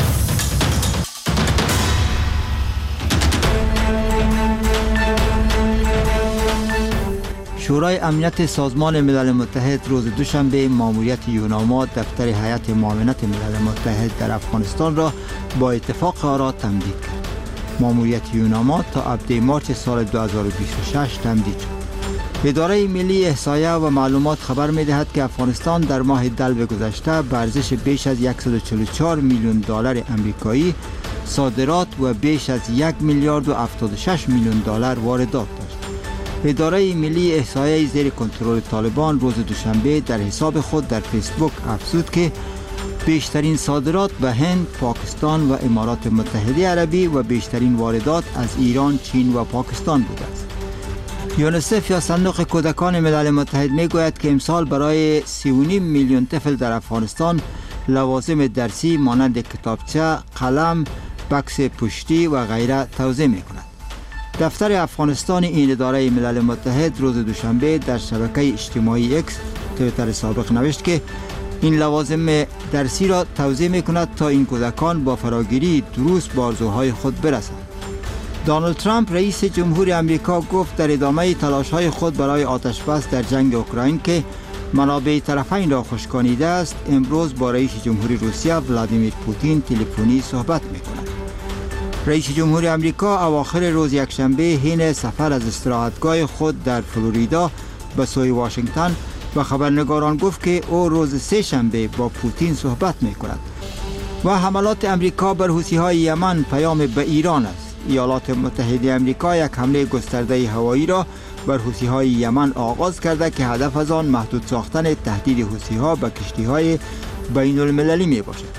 شورای امنیت سازمان ملل متحد روز دوشنبه ماموریت یوناما دفتر هیئت معاونت ملل متحد در افغانستان را با اتفاق آرا تمدید کرد. ماموریت یوناما تا ابد مارچ سال دو هزار و بیست و شش تمدید شد. اداره ملی احصایه و معلومات خبر می‌دهد که افغانستان در ماه دلو گذشته به ارزش بیش از صد و چهل و چهار میلیون دلار آمریکایی صادرات و بیش از یک میلیارد و هفتاد و شش میلیون دلار واردات داشت. اداره ملی احصایه زیر کنترل طالبان روز دوشنبه در حساب خود در فیسبوک افزود که بیشترین صادرات به هند، پاکستان و امارات متحده عربی و بیشترین واردات از ایران، چین و پاکستان بوده است. یونیسف یا صندوق کودکان ملل متحد می گوید که امسال برای سی و نیم میلیون طفل در افغانستان لوازم درسی مانند کتابچه، قلم، بکس پشتی و غیره توزیع می کند. دفتر افغانستان این اداره ملل متحد روز دوشنبه در شبکه اجتماعی اکس توییتر سابق نوشت که این لوازم درسی را توزیع می کند تا این کودکان با فراگیری درست به آرزوهای خود برسند. دونالد ترامپ رئیس جمهور امریکا گفت در ادامه تلاش‌های خود برای آتش بس در جنگ اوکراین که منابع طرفین را خشکانیده است، امروز با رئیس جمهور روسیه ولادیمیر پوتین تلفنی صحبت می‌کند. رئیس جمهور امریکا اواخر روز یکشنبه حین سفر از استراحتگاه خود در فلوریدا به سوی واشنگتن و خبرنگاران گفت که او روز سه شنبه با پوتین صحبت می‌کند. و حملات امریکا بر حوثی‌های یمن پیام به ایران است. ایالات متحده امریکا یک حمله گسترده هوایی را بر حوثی‌های یمن آغاز کرده که هدف از آن محدود ساختن تهدید حوثی‌ها به کشتی‌های بین المللی می باشد.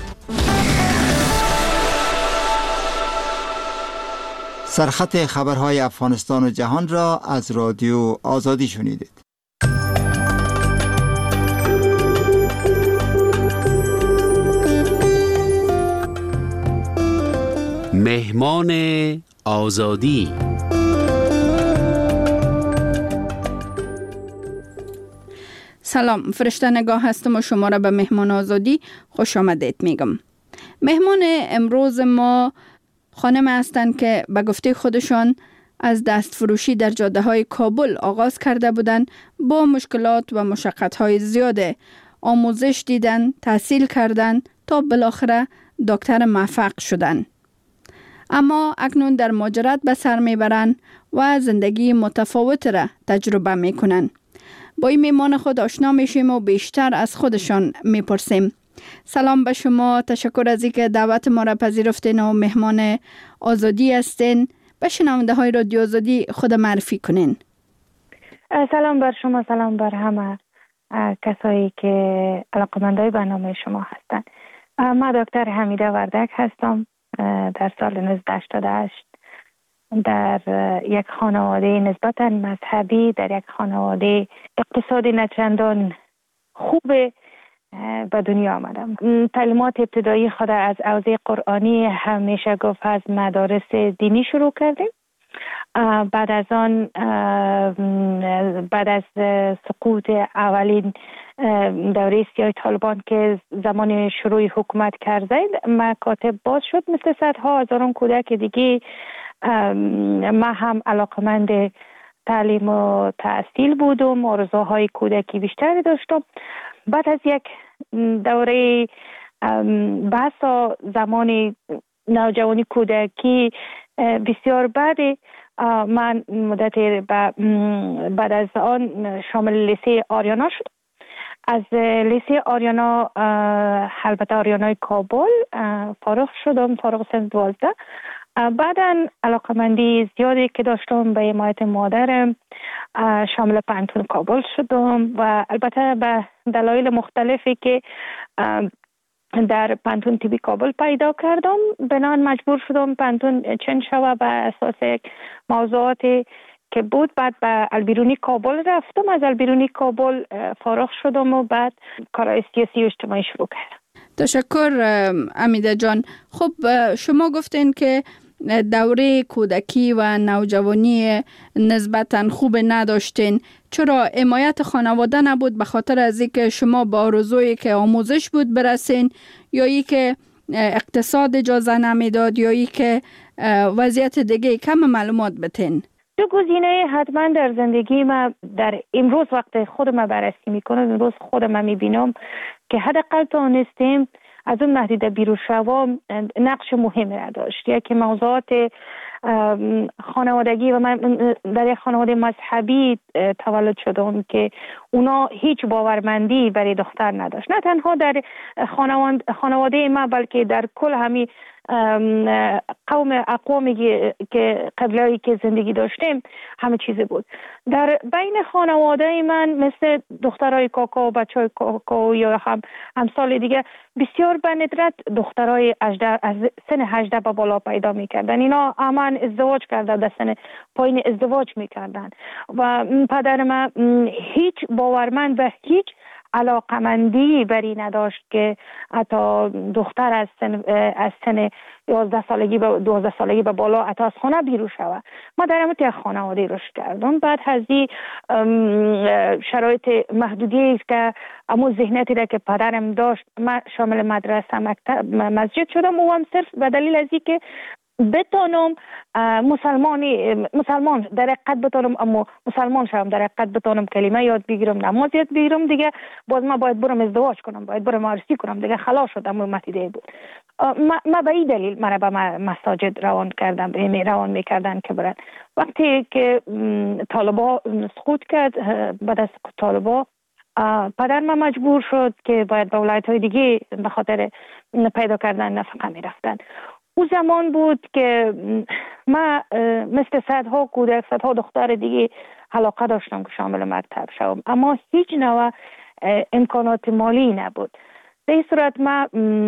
سرخط خبرهای افغانستان و جهان را از رادیو آزادی شنیدید. مهمان آزادی. سلام، فرشته نگاه هستم و شما را به مهمان آزادی خوش آمدید میگم. مهمان امروز ما خانم هستند که به گفته خودشان از دست فروشی در جاده های کابل آغاز کرده بودند، با مشکلات و مشقت های زیاده آموزش دیدن، تحصیل کردن تا بالاخره دکتر موفق شدن. اما اکنون در مهاجرت به سر میبرند و زندگی متفاوت را تجربه میکنند. با این میمان خود آشنا میشیم و بیشتر از خودشان میپرسیم. سلام به شما، تشکر از اینکه دعوت ما را پذیرفتین و مهمان آزادی هستین. به شنونده های رادیو آزادی خود معرفی کنین. سلام بر شما، سلام بر همه کسایی که علاقه‌مندای برنامه شما هستند. من دکتر حمیده وردک هستم. در سال نوزده هشتاد و هشت در یک خانواده نسبتاً مذهبی، در یک خانواده اقتصادی نچندان خوب به دنیا آمدم. تعلیمات ابتدایی خود از حوزه قرآنی همیشه گفت از مدارس دینی شروع کردیم. بعد از آن بعد از سقوط اولین دوره سیاه طالبان که زمان شروع حکومت کرد، مکاتب باز شد مثل صدها هزاران کودک دیگه. ما هم علاقمند تعلیم و تحصیل بودم، آرزوهای کودکی بیشتری داشتم. بعد از یک دوره بحث زمان نوجوانی کودکی بسیار بعد، من مدت بعد از آن شامل لیسه آریانا شد. از لیسه آریانا، البته آریانای کابل، فارغ شدم، فارغ سن دوازده. بعدا علاقمندی زیادی که داشتم به حمایت مادرم شامل پانتون کابل شدم و البته به دلایل مختلفی که در پانتون تیبی کابل پیدا کردم. بنان مجبور شدم پانتون چند شوه به اساس یک موضوعاتی که بود. بعد به البیرونی کابل رفتم، از البیرونی کابل فارغ شدم و بعد کارهای سیاسی و اجتماعی شروع کردم. تشکر امیده جان. خب شما گفتین که دوره کودکی و نوجوانی نسبتاً خوب نداشتین. چرا حمایت خانواده نبود؟ به خاطر از اینکه شما با آرزویی که آموزش بود برسین، یا ای که اقتصاد اجازه نمیداد، یا ای که وضعیت دیگه؟ کم معلومات بتین. دو گزینه حتما در زندگی ما در امروز وقت خودم بررسی میکنم، امروز خودم میبینم که حداقل تونستیم از اون نهدیده بیرون شوام نقش مهمی را داشت. یکی موضوعات خانوادگی و من در یک خانواده مذهبی تولد شدم که اونا هیچ باورمندی برای دختر نداشت، نه تنها در خانواده ما بلکه در کل همین قوم اقوامی که قبلایی که زندگی داشتیم همه چیزی بود. در بین خانواده من مثل دخترای کاکا و بچهای کاکا یا هم همسال دیگه بسیار به ندرت دخترای از سن هجده به بالا پیدا میکردن. اینا همان ازدواج کرده، در سن پایین ازدواج میکردن و پدر من هیچ باورمند به هیچ علاقمندی بری نداشت که حتی دختر از سن از سن یازده سالگی به دوازده سالگی به بالا حتی از خانه بیرون شود. ما در همون یک خانواده رشد کردم. بعد از این شرایط محدودی است که امو ذهنیتی را که پدرم داشت، من شامل مدرسه مکتب مسجد شدم و هم صرف به دلیل از اینکه بتانم مسلمانی مسلمان در حقیقت بتانم، اما مسلمان شدم در حقیقت بتانم کلمه یاد بگیرم، نماز یاد بگیرم، دیگه باز ما باید برم ازدواج کنم، باید برم عروسی کنم، دیگه خلاص شدم. متیده بود. ما, ما به این دلیل مرا به مساجد روان کردم، می روان میکردن که برن. وقتی که طالبا سقوط کرد بعد از طالبا، پدر من مجبور شد که باید به ولایت های دیگه به خاطر پیدا کردن نفقه می رفتن. او زمان بود که من مثل صدها کودک، صدها دختر دیگه علاقه داشتم که شامل مکتب شوم، اما هیچ نوع امکانات مالی نبود. به این صورت من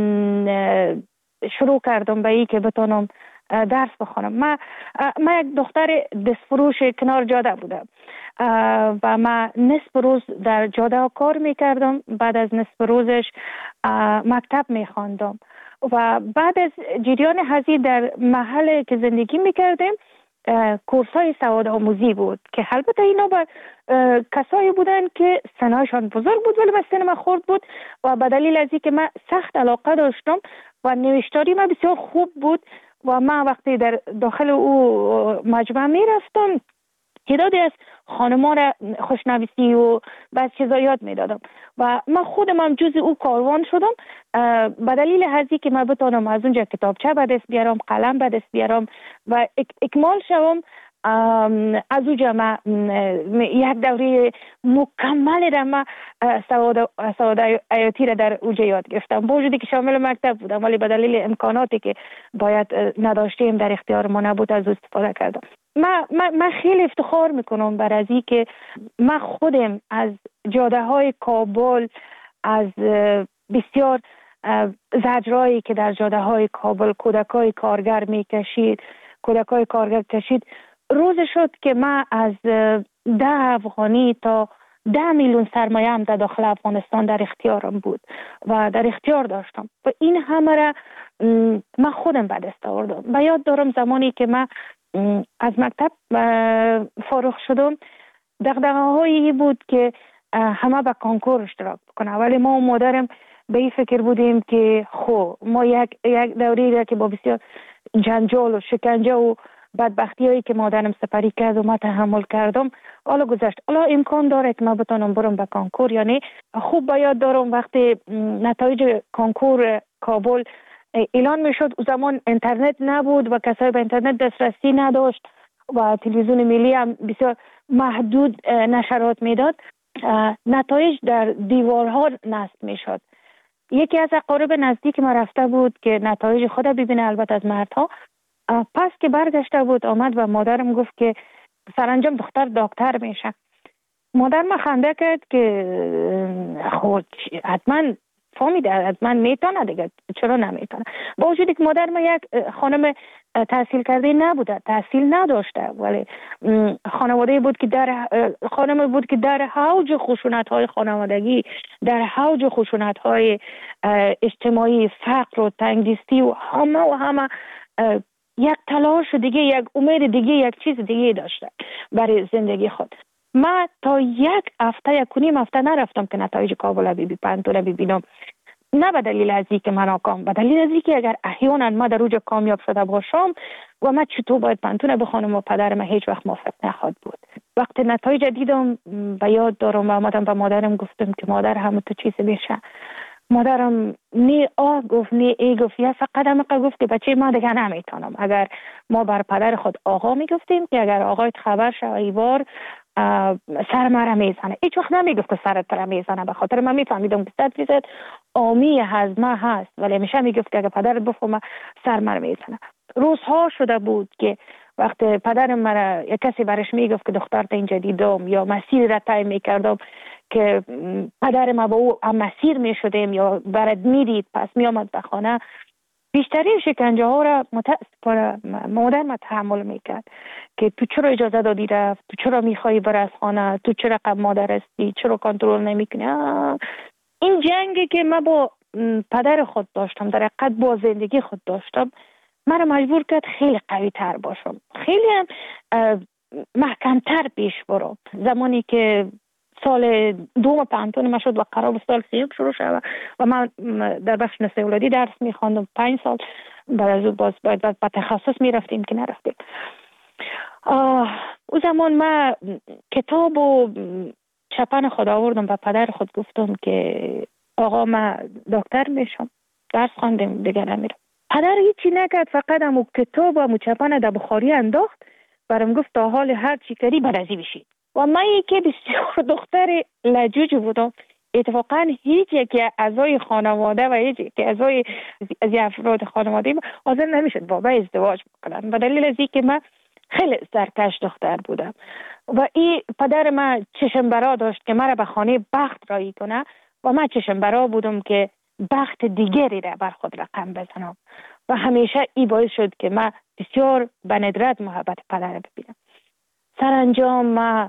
شروع کردم به این که بتونم درس بخونم. من من یک دختر دستفروش کنار جاده بودم و من نصف روز در جاده کار میکردم، بعد از نصف روزش مکتب میخواندم و بعد از جریان هزی در محل که زندگی میکردیم کورس های سواد آموزی بود که البته اینا با کسایی بودن که سنایشان بزرگ بود ولی من سن من خورد بود و به دلیل از اینکه من سخت علاقه داشتم و نوشتاری من بسیار خوب بود و من وقتی در داخل او مجمع می رفتم تعدادی از خانم‌ها را خوشنویسی و بعض چیزا یاد میدادم و من خودم هم جز او کاروان شدم به دلیل هزی که من بتونم از اونجا کتابچه به دست بیارم، قلم به دست بیارم و اکمال شوم. از اونجا من یک دوره مکمل را من سواد سواد حیاتی را در اونجا یاد گرفتم، با وجودی که شامل مکتب بودم ولی به دلیل امکاناتی که باید نداشتیم در اختیار ما نبود از استفاده کردم. من, من, من خیلی افتخار میکنم بر از این که من خودم از جاده های کابل، از بسیار زجرایی که در جاده های کابل کودکای کارگر میکشید کودکای کارگر کشید روز شد که من از ده افغانی تا ده میلیون سرمایه هم در داخل افغانستان در اختیارم بود و در اختیار داشتم و این همه را من خودم به دست آوردم. و یاد دارم زمانی که من از مکتب فارغ شدم دغدغه هایی بود که همه به کنکور اشتراک بکنه، ولی ما و مادرم به این فکر بودیم که خب ما یک یک دوری را که با بسیار جنجال و شکنجه و بدبختی هایی که مادرم سپری کرد و ما تحمل کردم حالا گذشت، حالا امکان داره که ما بتونم برم به کنکور. یعنی خوب باید دارم وقتی نتایج کنکور کابل اعلان می شد، او زمان اینترنت نبود و کسایی به اینترنت دسترسی نداشت و تلویزیون ملی هم بسیار محدود نشرات میداد، نتایج در دیوارها نصب می شد. یکی از اقارب نزدیک ما رفته بود که نتایج خود ببینه، البته از مردها. پس که برگشته بود آمد و مادرم گفت که سرانجام دختر دکتر میشه. مادر ما خنده کرد که خود حتما فهمیده از من میتونه دیگه، چرا نمیتونه؟ با وجودی که مادر ما یک خانم تحصیل کرده نبوده، تحصیل نداشته، ولی خانواده بود که در خانم بود که در اوج خشونت های خانوادگی، در اوج خشونت های اجتماعی، فقر و تنگدستی و همه و همه یک تلاش دیگه، یک امید دیگه، یک چیز دیگه داشته برای زندگی خود. من تا یک هفته یک کنیم هفته نرفتم که نتایج کابل بی بی پنتون ببینم، نه به دلیل از اینکه من ناکام، به دلیل از اینکه اگر احیانا ما در اوج کامیاب شده باشم و من چطور باید پنتون بخونم و پدرم هیچ وقت موافق نخواهد بود. وقتی نتایج دیدم به یاد دارم و آمدم به مادرم گفتم که مادر همه تو چیز میشه. مادرم نی آه گفت نی ای گفت، یا فقط هم گفت که بچه ما دیگه نمیتونم. اگر ما بر پدر خود آقا میگفتیم که اگر آقایت خبر شد ایوار سر مرا میزنه، هیچ وقت نمیگفت که سرت را میزنه، به خاطر من میفهمیدم که صد فیصد آمی هضمه هست، ولی همیشه میگفت که اگر پدرت بفهمه سر مرا میزنه. روزها شده بود که وقت پدرم مرا یک کسی برش میگفت که دخترت اینجا دیدم یا مسیر را طی میکردم که پدر ما با او هم مسیر میشدیم یا برد میدید پس میامد به خانه، بیشترین شکنجه ها را متاسفانه مادر ما تحمل میکرد که تو چرا اجازه دادی رفت، تو چرا میخوایی بر از خانه، تو چرا قبل مادر هستی، چرا کنترل نمیکنی. این جنگی که من با پدر خود داشتم، در حقیقت با زندگی خود داشتم، مرا مجبور کرد خیلی قوی تر باشم، خیلی هم محکم تر پیش برم. زمانی که سال دوم پانتون ما شد و قرار سال سیوم شروع شد و من در بخش نسل اولادی درس میخواندم پنج سال، بعد از باز باید با تخصص میرفتیم که نرفتیم. او زمان من کتاب و چپن خود آوردم و پدر خود گفتم که آقا من دکتر میشم، درس خواندم دیگه نمیرم. پدر هیچی نکرد، فقط همو کتاب و همو چپن در بخاری انداخت، برام گفت تا حال هر چی کردی برازی بشید. و من یکی بسیار دختر لجوج بودم، اتفاقا هیچ یکی اعضای خانواده و هیچ یکی اعضای از افراد خانواده حاضر نمیشد با من ازدواج بکنن، به دلیل از اینکه من خیلی سرکش دختر بودم و این پدر من چشم برا داشت که مرا به خانه بخت رایی کنه و من چشم برا بودم که بخت دیگری را بر خود رقم بزنم و همیشه این باعث شد که من بسیار به ندرت محبت پدر ببینم. سرانجام من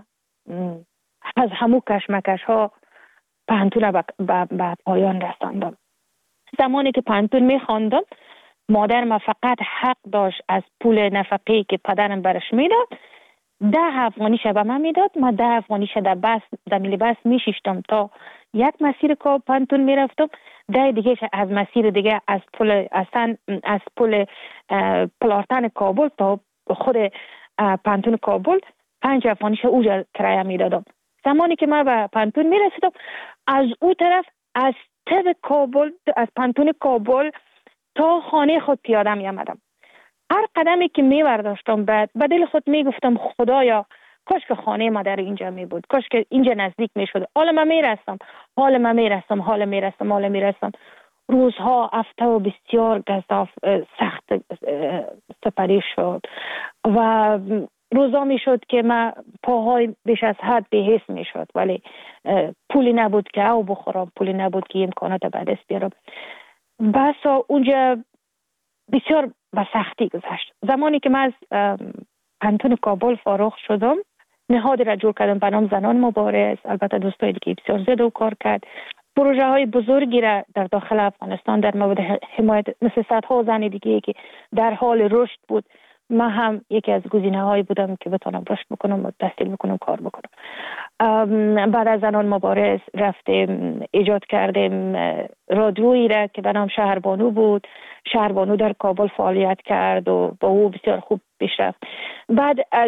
از همو کشمکش ها پانتون به با پایان رساندم. زمانی که پانتون می خواندم مادر ما فقط حق داشت از پول نفقی که پدرم برش میداد ده افغانیش به من میداد، من ده افغانیش در بس در میلی بس میشیشتم تا یک مسیر که پانتون میرفتم، ده دیگه از مسیر دیگه از پول اصلا از پول پلارتن کابل تا خود پانتون کابل پنج افغانیش اوجا کرایه میدادم. زمانی که من به پانتون میرسیدم از او طرف از تب کابل از پانتون کابل تا خانه خود پیاده می آمدم. هر قدمی که می برداشتم بعد به دل خود می گفتم خدایا کاش که خانه ما در اینجا می بود، کاش که اینجا نزدیک می شد. حالا من می رسم حالا من می رسم حالا می رسم حالا می رسم روزها هفته و بسیار گزاف سخت سپری شد و روزا می شد که من پاهای بیش از حد بی‌حس می شد، ولی پولی نبود که او بخورم، پولی نبود که امکانات به دست بیارم. بسا اونجا بسیار به سختی گذشت. زمانی که من از پانتون کابل فارغ شدم نهادی را جور کردم به نام زنان مبارز، البته دوستای دیگه بسیار زیاد و کار کرد. پروژه های بزرگی را در داخل افغانستان در مورد حمایت مثل صدها زن دیگه که در حال رشد بود، من هم یکی از گزینه هایی بودم که بتونم رشد بکنم و تحصیل بکنم کار بکنم. بعد از زنان مبارز رفتیم ایجاد کردیم رادیویی را که به نام شهربانو بود. شهربانو در کابل فعالیت کرد و با او بسیار خوب پیش رفت. بعد از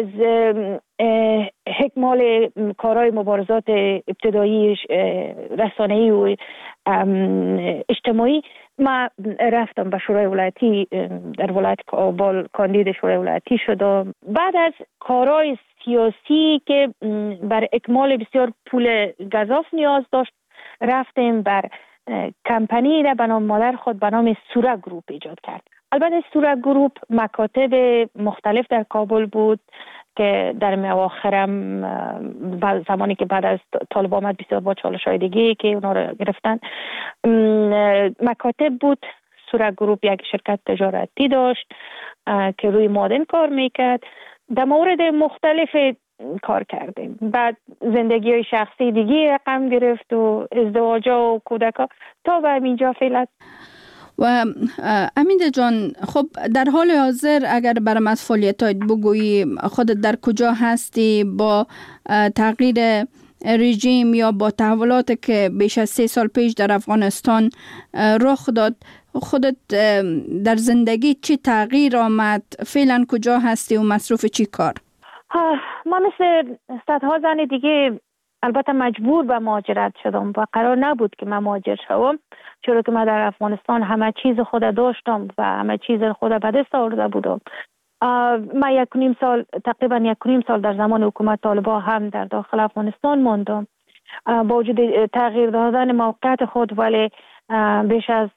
اکمال کارهای مبارزات ابتدایی رسانه‌ای و اجتماعی ما رفتم به شورای ولایتی در ولایت کابل کاندید شورای ولایتی شدم. بعد از کارهای سیاسی که بر اکمال بسیار پول گزاف نیاز داشت رفتیم بر کمپانی را به نام مادر خود به نام سورا گروپ ایجاد کرد. البته صورت گروپ مکاتب مختلف در کابل بود که در مواخرم زمانی که بعد از طالبان آمد بسیار با چالش‌های دیگه که اونا رو گرفتن مکاتب بود. صورت گروپ یک شرکت تجارتی داشت که روی مادن کار میکرد. در مورد مختلف کار کردیم. بعد زندگی های شخصی دیگه رقم گرفت و ازدواج و کودکا تا به اینجا فعلا. و امید جان، خب در حال حاضر اگر برام از فعالیتات بگویی، خودت در کجا هستی با تغییر رژیم یا با تحولاتی که بیش از سه سال پیش در افغانستان رخ داد، خودت در زندگی چی تغییر آمد؟ فعلا کجا هستی و مصروف چی کار؟ ما مثل صدها زن دیگه البته مجبور به مهاجرت شدم و قرار نبود که من مهاجر شوم، چرا که من در افغانستان همه چیز خود داشتم و همه چیز خود به دست آورده بودم. من یک و نیم سال تقریبا یک و نیم سال در زمان حکومت طالبان هم در داخل افغانستان ماندم. با وجود تغییر دادن موقعیت خود ولی بیش از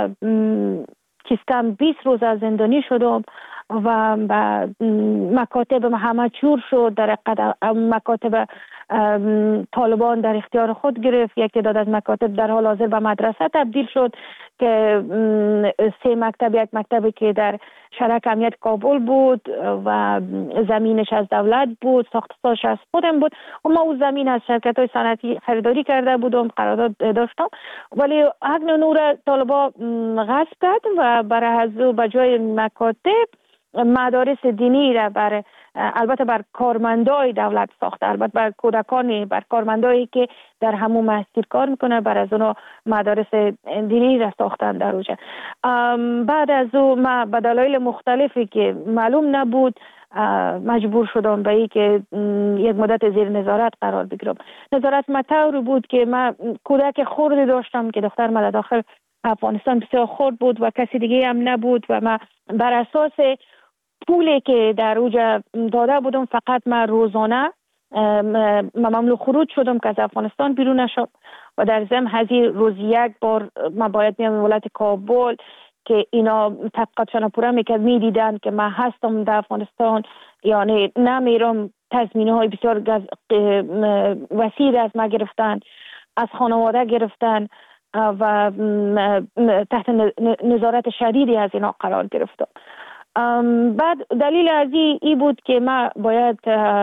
کم بیست روز از زندانی شدم و مکاتب همه چور شد. در مکاتب طالبان در اختیار خود گرفت. یک تعداد از مکاتب در حال حاضر به مدرسه تبدیل شد که سه مکتب، یک مکتبی که در شرک امنیت کابل بود و زمینش از دولت بود، ساختش از خودم بود و ما اون زمین از شرکت های صنعتی خریداری کرده بودم، قرارداد داشتم، ولی حق نور طالبان غصب کرد و برای از او به جای مکاتب مدارس دینی را بر البته بر کارمندای دولت ساخته، البته بر کودکانی، بر کارمندایی که در همون مسجد کار میکنه، بر از اونها مدارس دینی را ساختن در اوجه. بعد از او ما به دلایل مختلفی که معلوم نبود مجبور شدم به این که یک مدت زیر نظارت قرار بگیرم. نظارت مطور بود که من کودک خردی داشتم که دختر من داخل افغانستان بسیار خرد بود و کسی دیگه هم نبود و من بر اساس پولی که در اوجا داده بودم فقط من روزانه ممنوع خروج شدم که از افغانستان بیرون نشم و در ضمن هزی روز یک بار من باید میام ولایت کابل که اینا تحقیقاتشان پورا میکرد، میدیدن که من هستم در افغانستان یعنی نمیرم. تضمینه های بسیار وسیع از ما گرفتن، از خانواده گرفتن و تحت نظارت شدیدی از اینا قرار گرفتم. بعد دلیل از ای بود که من باید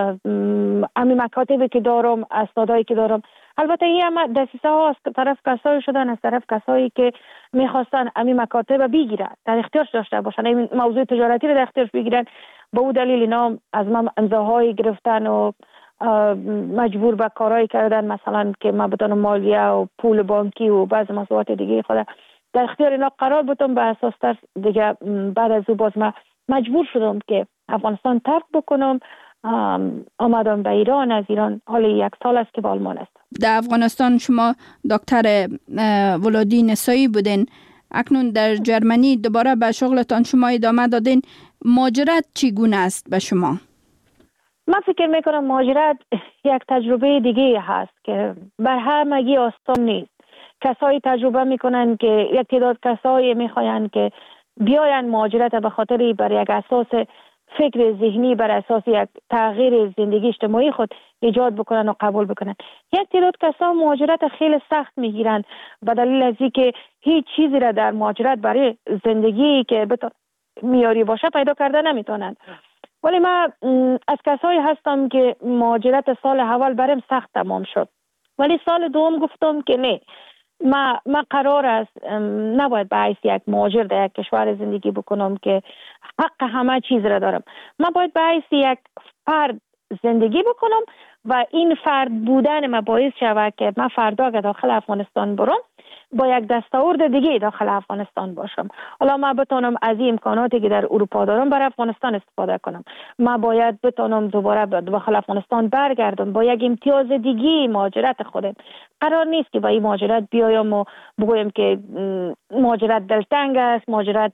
امی مکاتبی که دارم، اسنادایی که دارم، البته این هم دسیسه ها از طرف کسایی شدن، از طرف کسایی که میخواستن امی مکاتب بگیرن، در اختیارش داشته باشن، این موضوع تجارتی رو در اختیارش بگیرن. با او دلیل اینا از من امضاهایی گرفتن و مجبور به کارهایی کردن، مثلا که من بتونم مالیه و پول بانکی و بعض مسئولیت دیگه خود در اختیار اینا قرار بودم. به اساس تر دیگه بعد از او باز من مجبور شدم که افغانستان ترک بکنم. آمدم به ایران. از ایران حالا یک سال است که به آلمان هستم. در افغانستان شما دکتر ولادی نسایی بودین، اکنون در جرمنی دوباره به شغلتان شما ادامه دادین. مهاجرت چگونه است به شما؟ من فکر میکنم مهاجرت یک تجربه دیگه هست که بر همگی آسان نیست. کسایی تجربه میکنن که یک تعداد کسایی میخواین که بیاین مهاجرت به خاطر بر یک اساس فکر ذهنی، بر اساس یک تغییر زندگی اجتماعی خود ایجاد بکنن و قبول بکنن. یک تعداد کسا مهاجرت خیلی سخت میگیرن به دلیل از اینکه هیچ چیزی را در مهاجرت برای زندگی که بتونه میاری باشه پیدا کرده نمیتونن. ولی من از کسایی هستم که مهاجرت سال اول برام سخت تمام شد، ولی سال دوم گفتم که نه، ما ما قرار است نباید به حیث یک مهاجر در یک کشور زندگی بکنم که حق همه چیز را دارم. من باید به حیث یک فرد زندگی بکنم و این فرد بودن ما باعث شود که من فردا که داخل افغانستان برم با یک دستاورد دیگه داخل افغانستان باشم. حالا من بتونم از این امکاناتی که در اروپا دارم بر افغانستان استفاده کنم. من باید بتونم دوباره داخل افغانستان برگردم با یک امتیاز دیگه مهاجرت خودم. قرار نیست که با این مهاجرت بیایم و بگویم که مهاجرت دلتنگ است، مهاجرت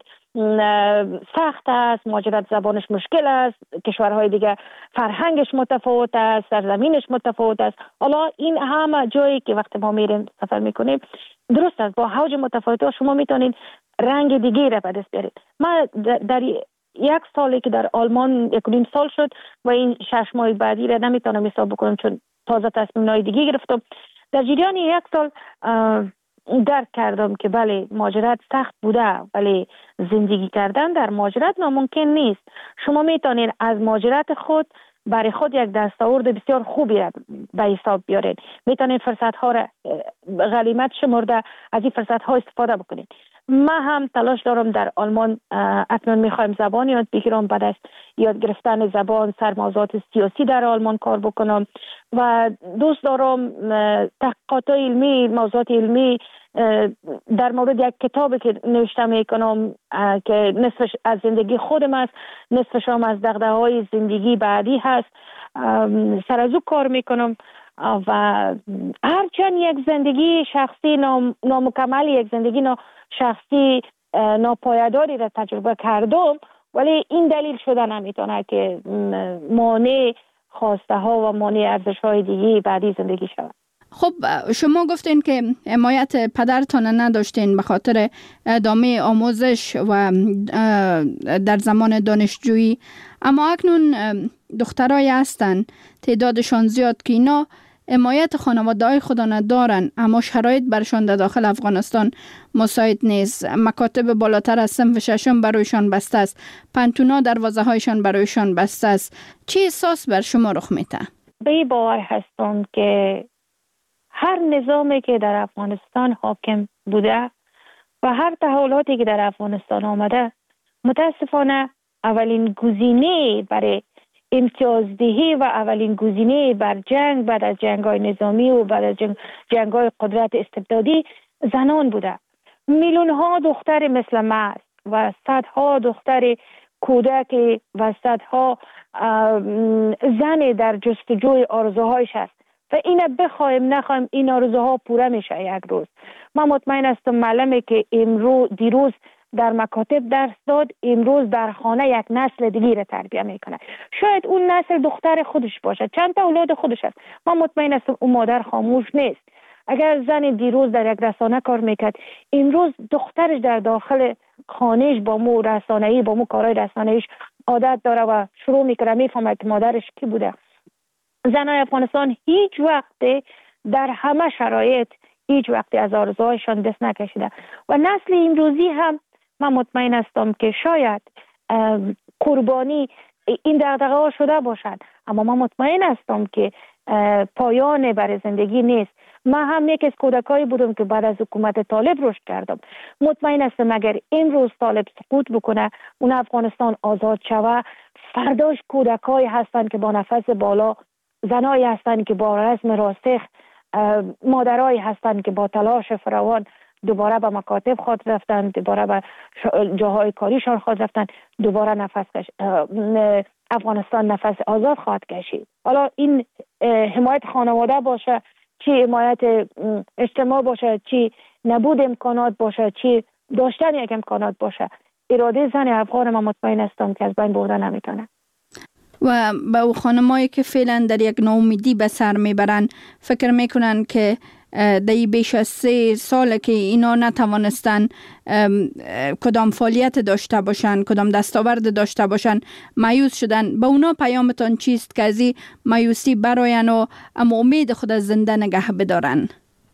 سخت است، مهاجرت زبانش مشکل است، کشورهای دیگه فرهنگش متفاوت است، سرزمینش متفاوت است. حالا این همه جایی که وقتی ما میریم سفر میکنیم درست است، با حوج متفاوت شما میتونید رنگ دیگه را به دست بیارید. من در یک سالی که در آلمان یک و نیم سال شد و این شش ماه بعدی را نمیتونم حساب بکنم چون تازه تصمیم‌های دیگه گرفتم. در جریان یک سال درک کردم که بله مهاجرت سخت بوده، ولی زندگی کردن در مهاجرت ناممکن نیست. شما میتونید از مهاجرت خود برای خود یک دستاورد بسیار خوبی را به حساب بیارید. میتونید فرصت ها را غنیمت شمرده از این فرصت ها استفاده بکنید. من هم تلاش دارم در آلمان اکنون میخوایم زبان یاد بگیرم، بعد از یاد گرفتن زبان سر موضوعات سیاسی در آلمان کار بکنم و دوست دارم تحقیقات علمی، موضوعات علمی در مورد یک کتابی که نوشته میکنم که نصفش از زندگی خودم است، نصفش هم از دغدغه‌های زندگی بعدی هست، سر از او کار میکنم و هرچند یک زندگی شخصی نام، نامکمل، یک زندگی نا شخصی ناپایداری را تجربه کردم، ولی این دلیل شده نمیتونه که مانع خواسته ها و مانع ارزش های دیگه بعدی زندگی شود. خب شما گفتین که حمایت پدرتان نداشتین به خاطر ادامه آموزش و در زمان دانشجویی، اما اکنون دخترای هستن تعدادشان زیاد که اینا حمایت خانواده‌های خود ندارن، اما شرایط برشان در داخل افغانستان مساعد نیست. مکاتب بالاتر از صنف ششم برایشان بسته است، پنتونا دروازه‌هایشان برایشان بسته است. چه احساس بر شما رخ میده؟ به باور هستم که هر نظامی که در افغانستان حاکم بوده و هر تحولاتی که در افغانستان آمده، متاسفانه اولین گزینه برای امتیازدهی و اولین گزینه بر جنگ بعد از جنگ‌های نظامی و بعد از جنگ جنگ‌های قدرت استبدادی زنان بوده. میلیون ها دختر مثل من و صدها دختر کودک و صدها زن در جستجوی آرزوهایش است و اینا بخوایم نخوایم این آرزوها پوره میشه یک روز. من مطمئن هستم معلمی که امروز دیروز در مکاتب درس داد، امروز در خانه یک نسل دیگه را تربیت میکنه. شاید اون نسل دختر خودش باشه، چند تا اولاد خودش است. من مطمئن هستم اون مادر خاموش نیست. اگر زن دیروز در یک رسانه کار میکرد، امروز دخترش در داخل خانهش با مو رسانه‌ای با مو کارهای رسانه‌ایش عادت داره و شروع میکنه میفهمه که مادرش کی بوده. زنای افغانستان هیچ وقت در همه شرایط هیچ وقت از آرزوهایشان دست نکشیده و نسل امروزی هم من مطمئن هستم که شاید قربانی این دغدغه ها شده باشد، اما من مطمئن هستم که پایان برای زندگی نیست. من هم یک از کودکایی بودم که بعد از حکومت طالب رشد کردم. مطمئن هستم اگر این روز طالب سقوط بکنه، اون افغانستان آزاد شوه، فرداش کودکایی هستند که با نفس بالا، زنایی هستند که با رزم راسخ، مادرایی هستند که با تلاش فراوان دوباره به مکاتب خود رفتن، دوباره به جاهای کاریشان خود رفتن، دوباره نفس کش... افغانستان نفس آزاد خواهد کشید. حالا این حمایت خانواده باشه، چی حمایت اجتماع باشه، چی نبود امکانات باشه، چی داشتن یک امکانات باشه، اراده زن افغان من مطمئن هستم که از بین برده نمیتونه. و به او خانمایی که فعلا در یک ناامیدی به سر میبرن، فکر میکنن که در بیش از سه سال که اینا نتوانستن کدام فعالیت داشته باشن، کدام دستاورد داشته باشن، مایوس شدن. به اونا پیامتان چیست که از این مایوسی براین و اما امید خود از زنده نگه بدارن؟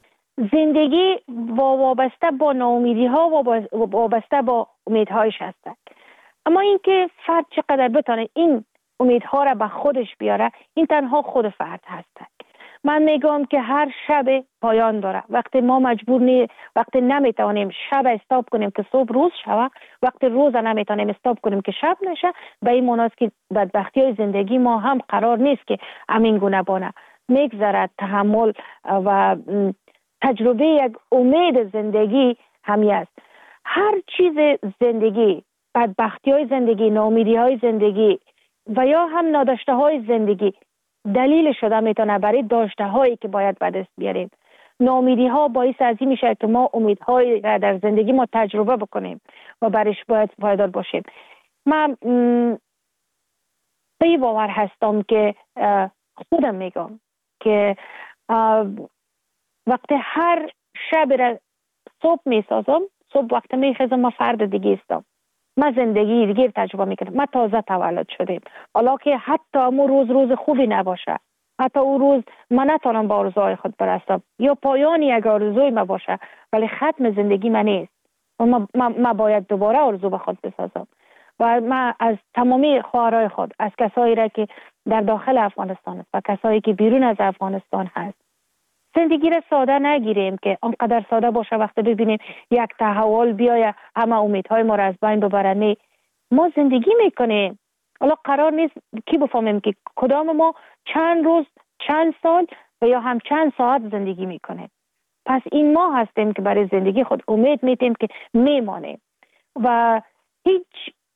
زندگی وابسته با ناامیدی ها و وابسته با امیدهایش هستند، اما اینکه فرد چقدر بتونه این امیدها را به خودش بیاره، این تنها خود فرد هستند. من میگم که هر شب پایان داره. وقتی ما مجبور نی وقتی نمیتونیم شب استاپ کنیم که صبح روز شوه، وقتی روز نمیتونیم استاپ کنیم که شب نشه، به این معناست که بدبختی زندگی ما هم قرار نیست که همین گونه بانه. میگذرد تحمل و تجربه یک امید زندگی همی است. هر چیز زندگی، بدبختی های زندگی، ناامیدی های زندگی و یا هم ناداشته های زندگی دلیل شده میتونه برای داشته هایی که باید به دست بیاریم. ناامیدی ها باعث از این میشه که ما امیدهایی را در زندگی ما تجربه بکنیم و برایش باید پایدار باشیم. من به باور هستم که خودم میگم که وقتی هر شب را صبح میسازم، صبح وقت میخیزم ما فرد دیگه استم، ما زندگی دیگه تجربه میکنم. ما تازه تولد شدیم، حالا که حتی امو روز روز خوبی نباشه، حتی او روز من نتونم با آرزوهای خود برسم یا پایان یک آرزوی ما باشه، ولی ختم زندگی من نیست و ما, ما, ما باید دوباره آرزو به خود بسازم. و من از تمامی خواهرای خود، از کسایی را که در داخل افغانستان است و کسایی که بیرون از افغانستان هست، زندگی را ساده نگیریم که آنقدر ساده باشه وقت ببینیم یک تحول بیاید همه امیدهای ما را از بین ببره. نه، ما زندگی میکنیم. حالا قرار نیست کی بفهمیم که کدام ما چند روز، چند سال و یا هم چند ساعت زندگی میکنیم. پس این ما هستیم که برای زندگی خود امید میتیم که میمانیم و هیچ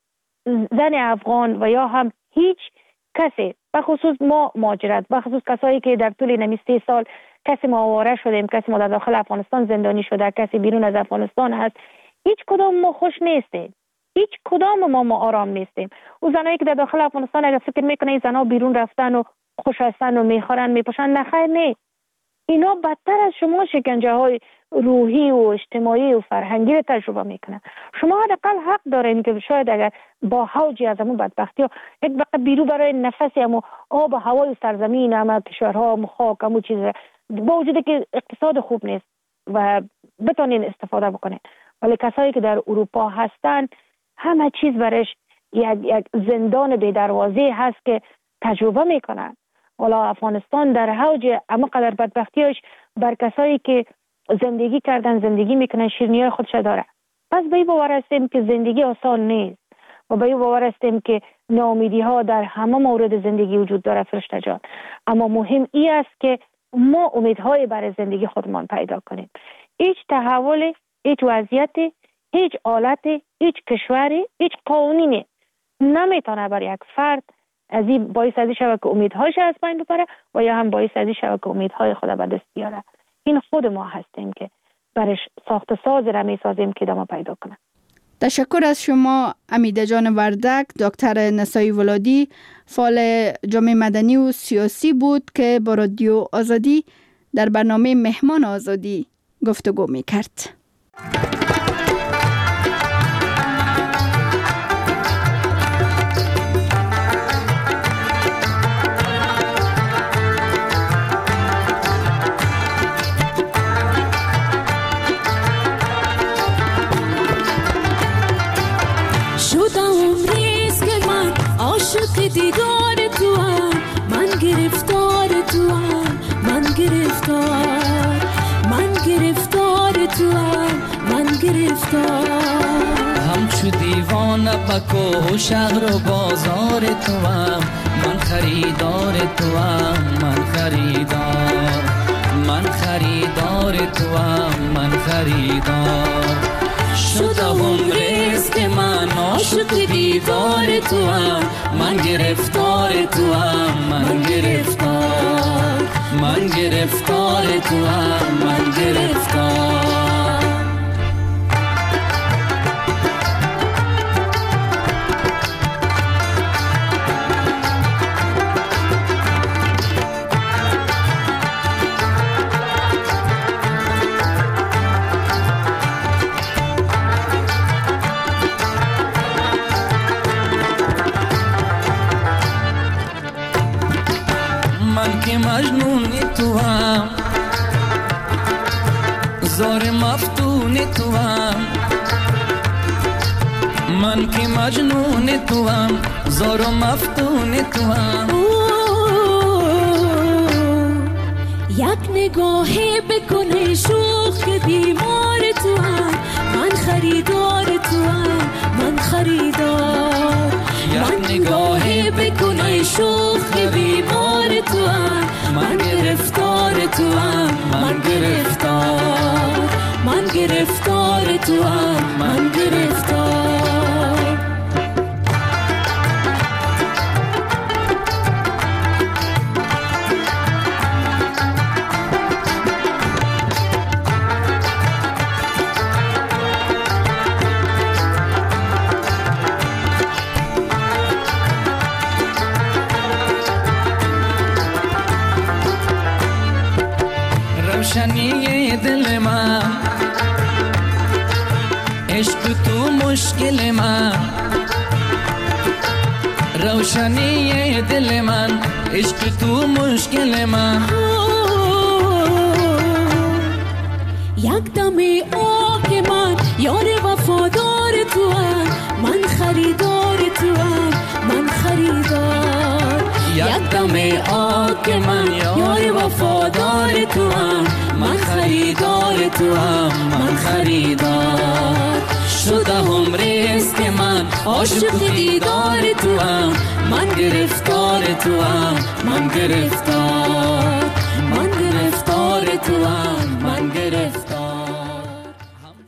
زن افغان و یا هم هیچ کسی، بخصوص ما مهاجرت، بخصوص کسایی که در طول نمی سه سال کسی ما آواره شدیم، کسی ما در داخل افغانستان زندانی شده، کسی بیرون از افغانستان هست، هیچ کدام ما خوش نیستیم، هیچ کدام ما ما آرام نیستیم. او زنایی که در داخل افغانستان اگر فکر میکنه این زنها بیرون رفتن و خوش هستن و میخورن میپوشن، نخیر نه، اینا بدتر از شما شکنجه های روحی و اجتماعی و فرهنگی رو تجربه میکنن. شما حداقل حق دارین که شاید اگر با حوجی از همون بدبختی ها یک وقت بیرو برای نفسی همون آب و هوای سرزمین همه کشورها همون خاک همون چیز با وجود که اقتصاد خوب نیست و بتونین استفاده بکنین، ولی کسایی که در اروپا هستن همه چیز برش یک, یک زندان بی دروازه هست که تجربه میکنن. حالا افغانستان در حوج اما قدر بدبختیش بر کسایی که زندگی کردن زندگی میکنن شیرینی خودش داره. پس به این باور هستیم که زندگی آسان نیست و به این باور هستیم که ناامیدی ها در همه مورد زندگی وجود داره فرشته جان، اما مهم این است که ما امیدهای برای زندگی خودمان پیدا کنیم. هیچ تحول، هیچ وضعیت، هیچ حالت، هیچ کشوری، هیچ قانونی نمیتونه برای یک فرد از این باعث ازی شود که امیدهاش از بین ببره و یا هم باعث ازی شود که امیدهای خود به دست بیاره. این خود ما هستیم که برش ساخت ساز را میسازیم که دام پیدا کنه. تشکر از شما امیده جان وردک. دکتر نسایی ولادی فعال جامعه مدنی و سیاسی بود که با رادیو آزادی در برنامه مهمان آزادی گفتگو میکرد. دیدار تو هم من گرفتار تو هم من گرفتار من گرفتار تو هم من گرفتار همچو دیوانه بکو شهر و بازار تو هم من خریدار تو هم من خریدار من خریدار تو هم من خریدار شده عمریست که من عاشق دیدار تو هم من گرفتار تو هم من گرفتار من گرفتار تو هم من گرفتار مجنون تو هم زار مفتون تو هم من که مجنون تو هم زار مفتون تو هم یک نگاهی بکنه شوخ بیمار تو هم من خریدار تو هم من خریدار یک نگاهی بکنه شوخ بیمار تو هم من گرفتار تو هم من گرفتار من گرفتار تو هم من گرفتار روشنی دل من عشق تو مشکل من، روشنی دل من، عشق تو مشکل من. یک دم آک من یار وفادار تو هم، من خریدار تو هم، من خریدار. یک دم آک من یار وفادار تو هم، من خریدار تو هم، من خریدار. شده هم رزق من عاشق دیدار تو هم، من گرفتار تو هم، من گرفتار، من گرفتار تو هم، من گرفتار.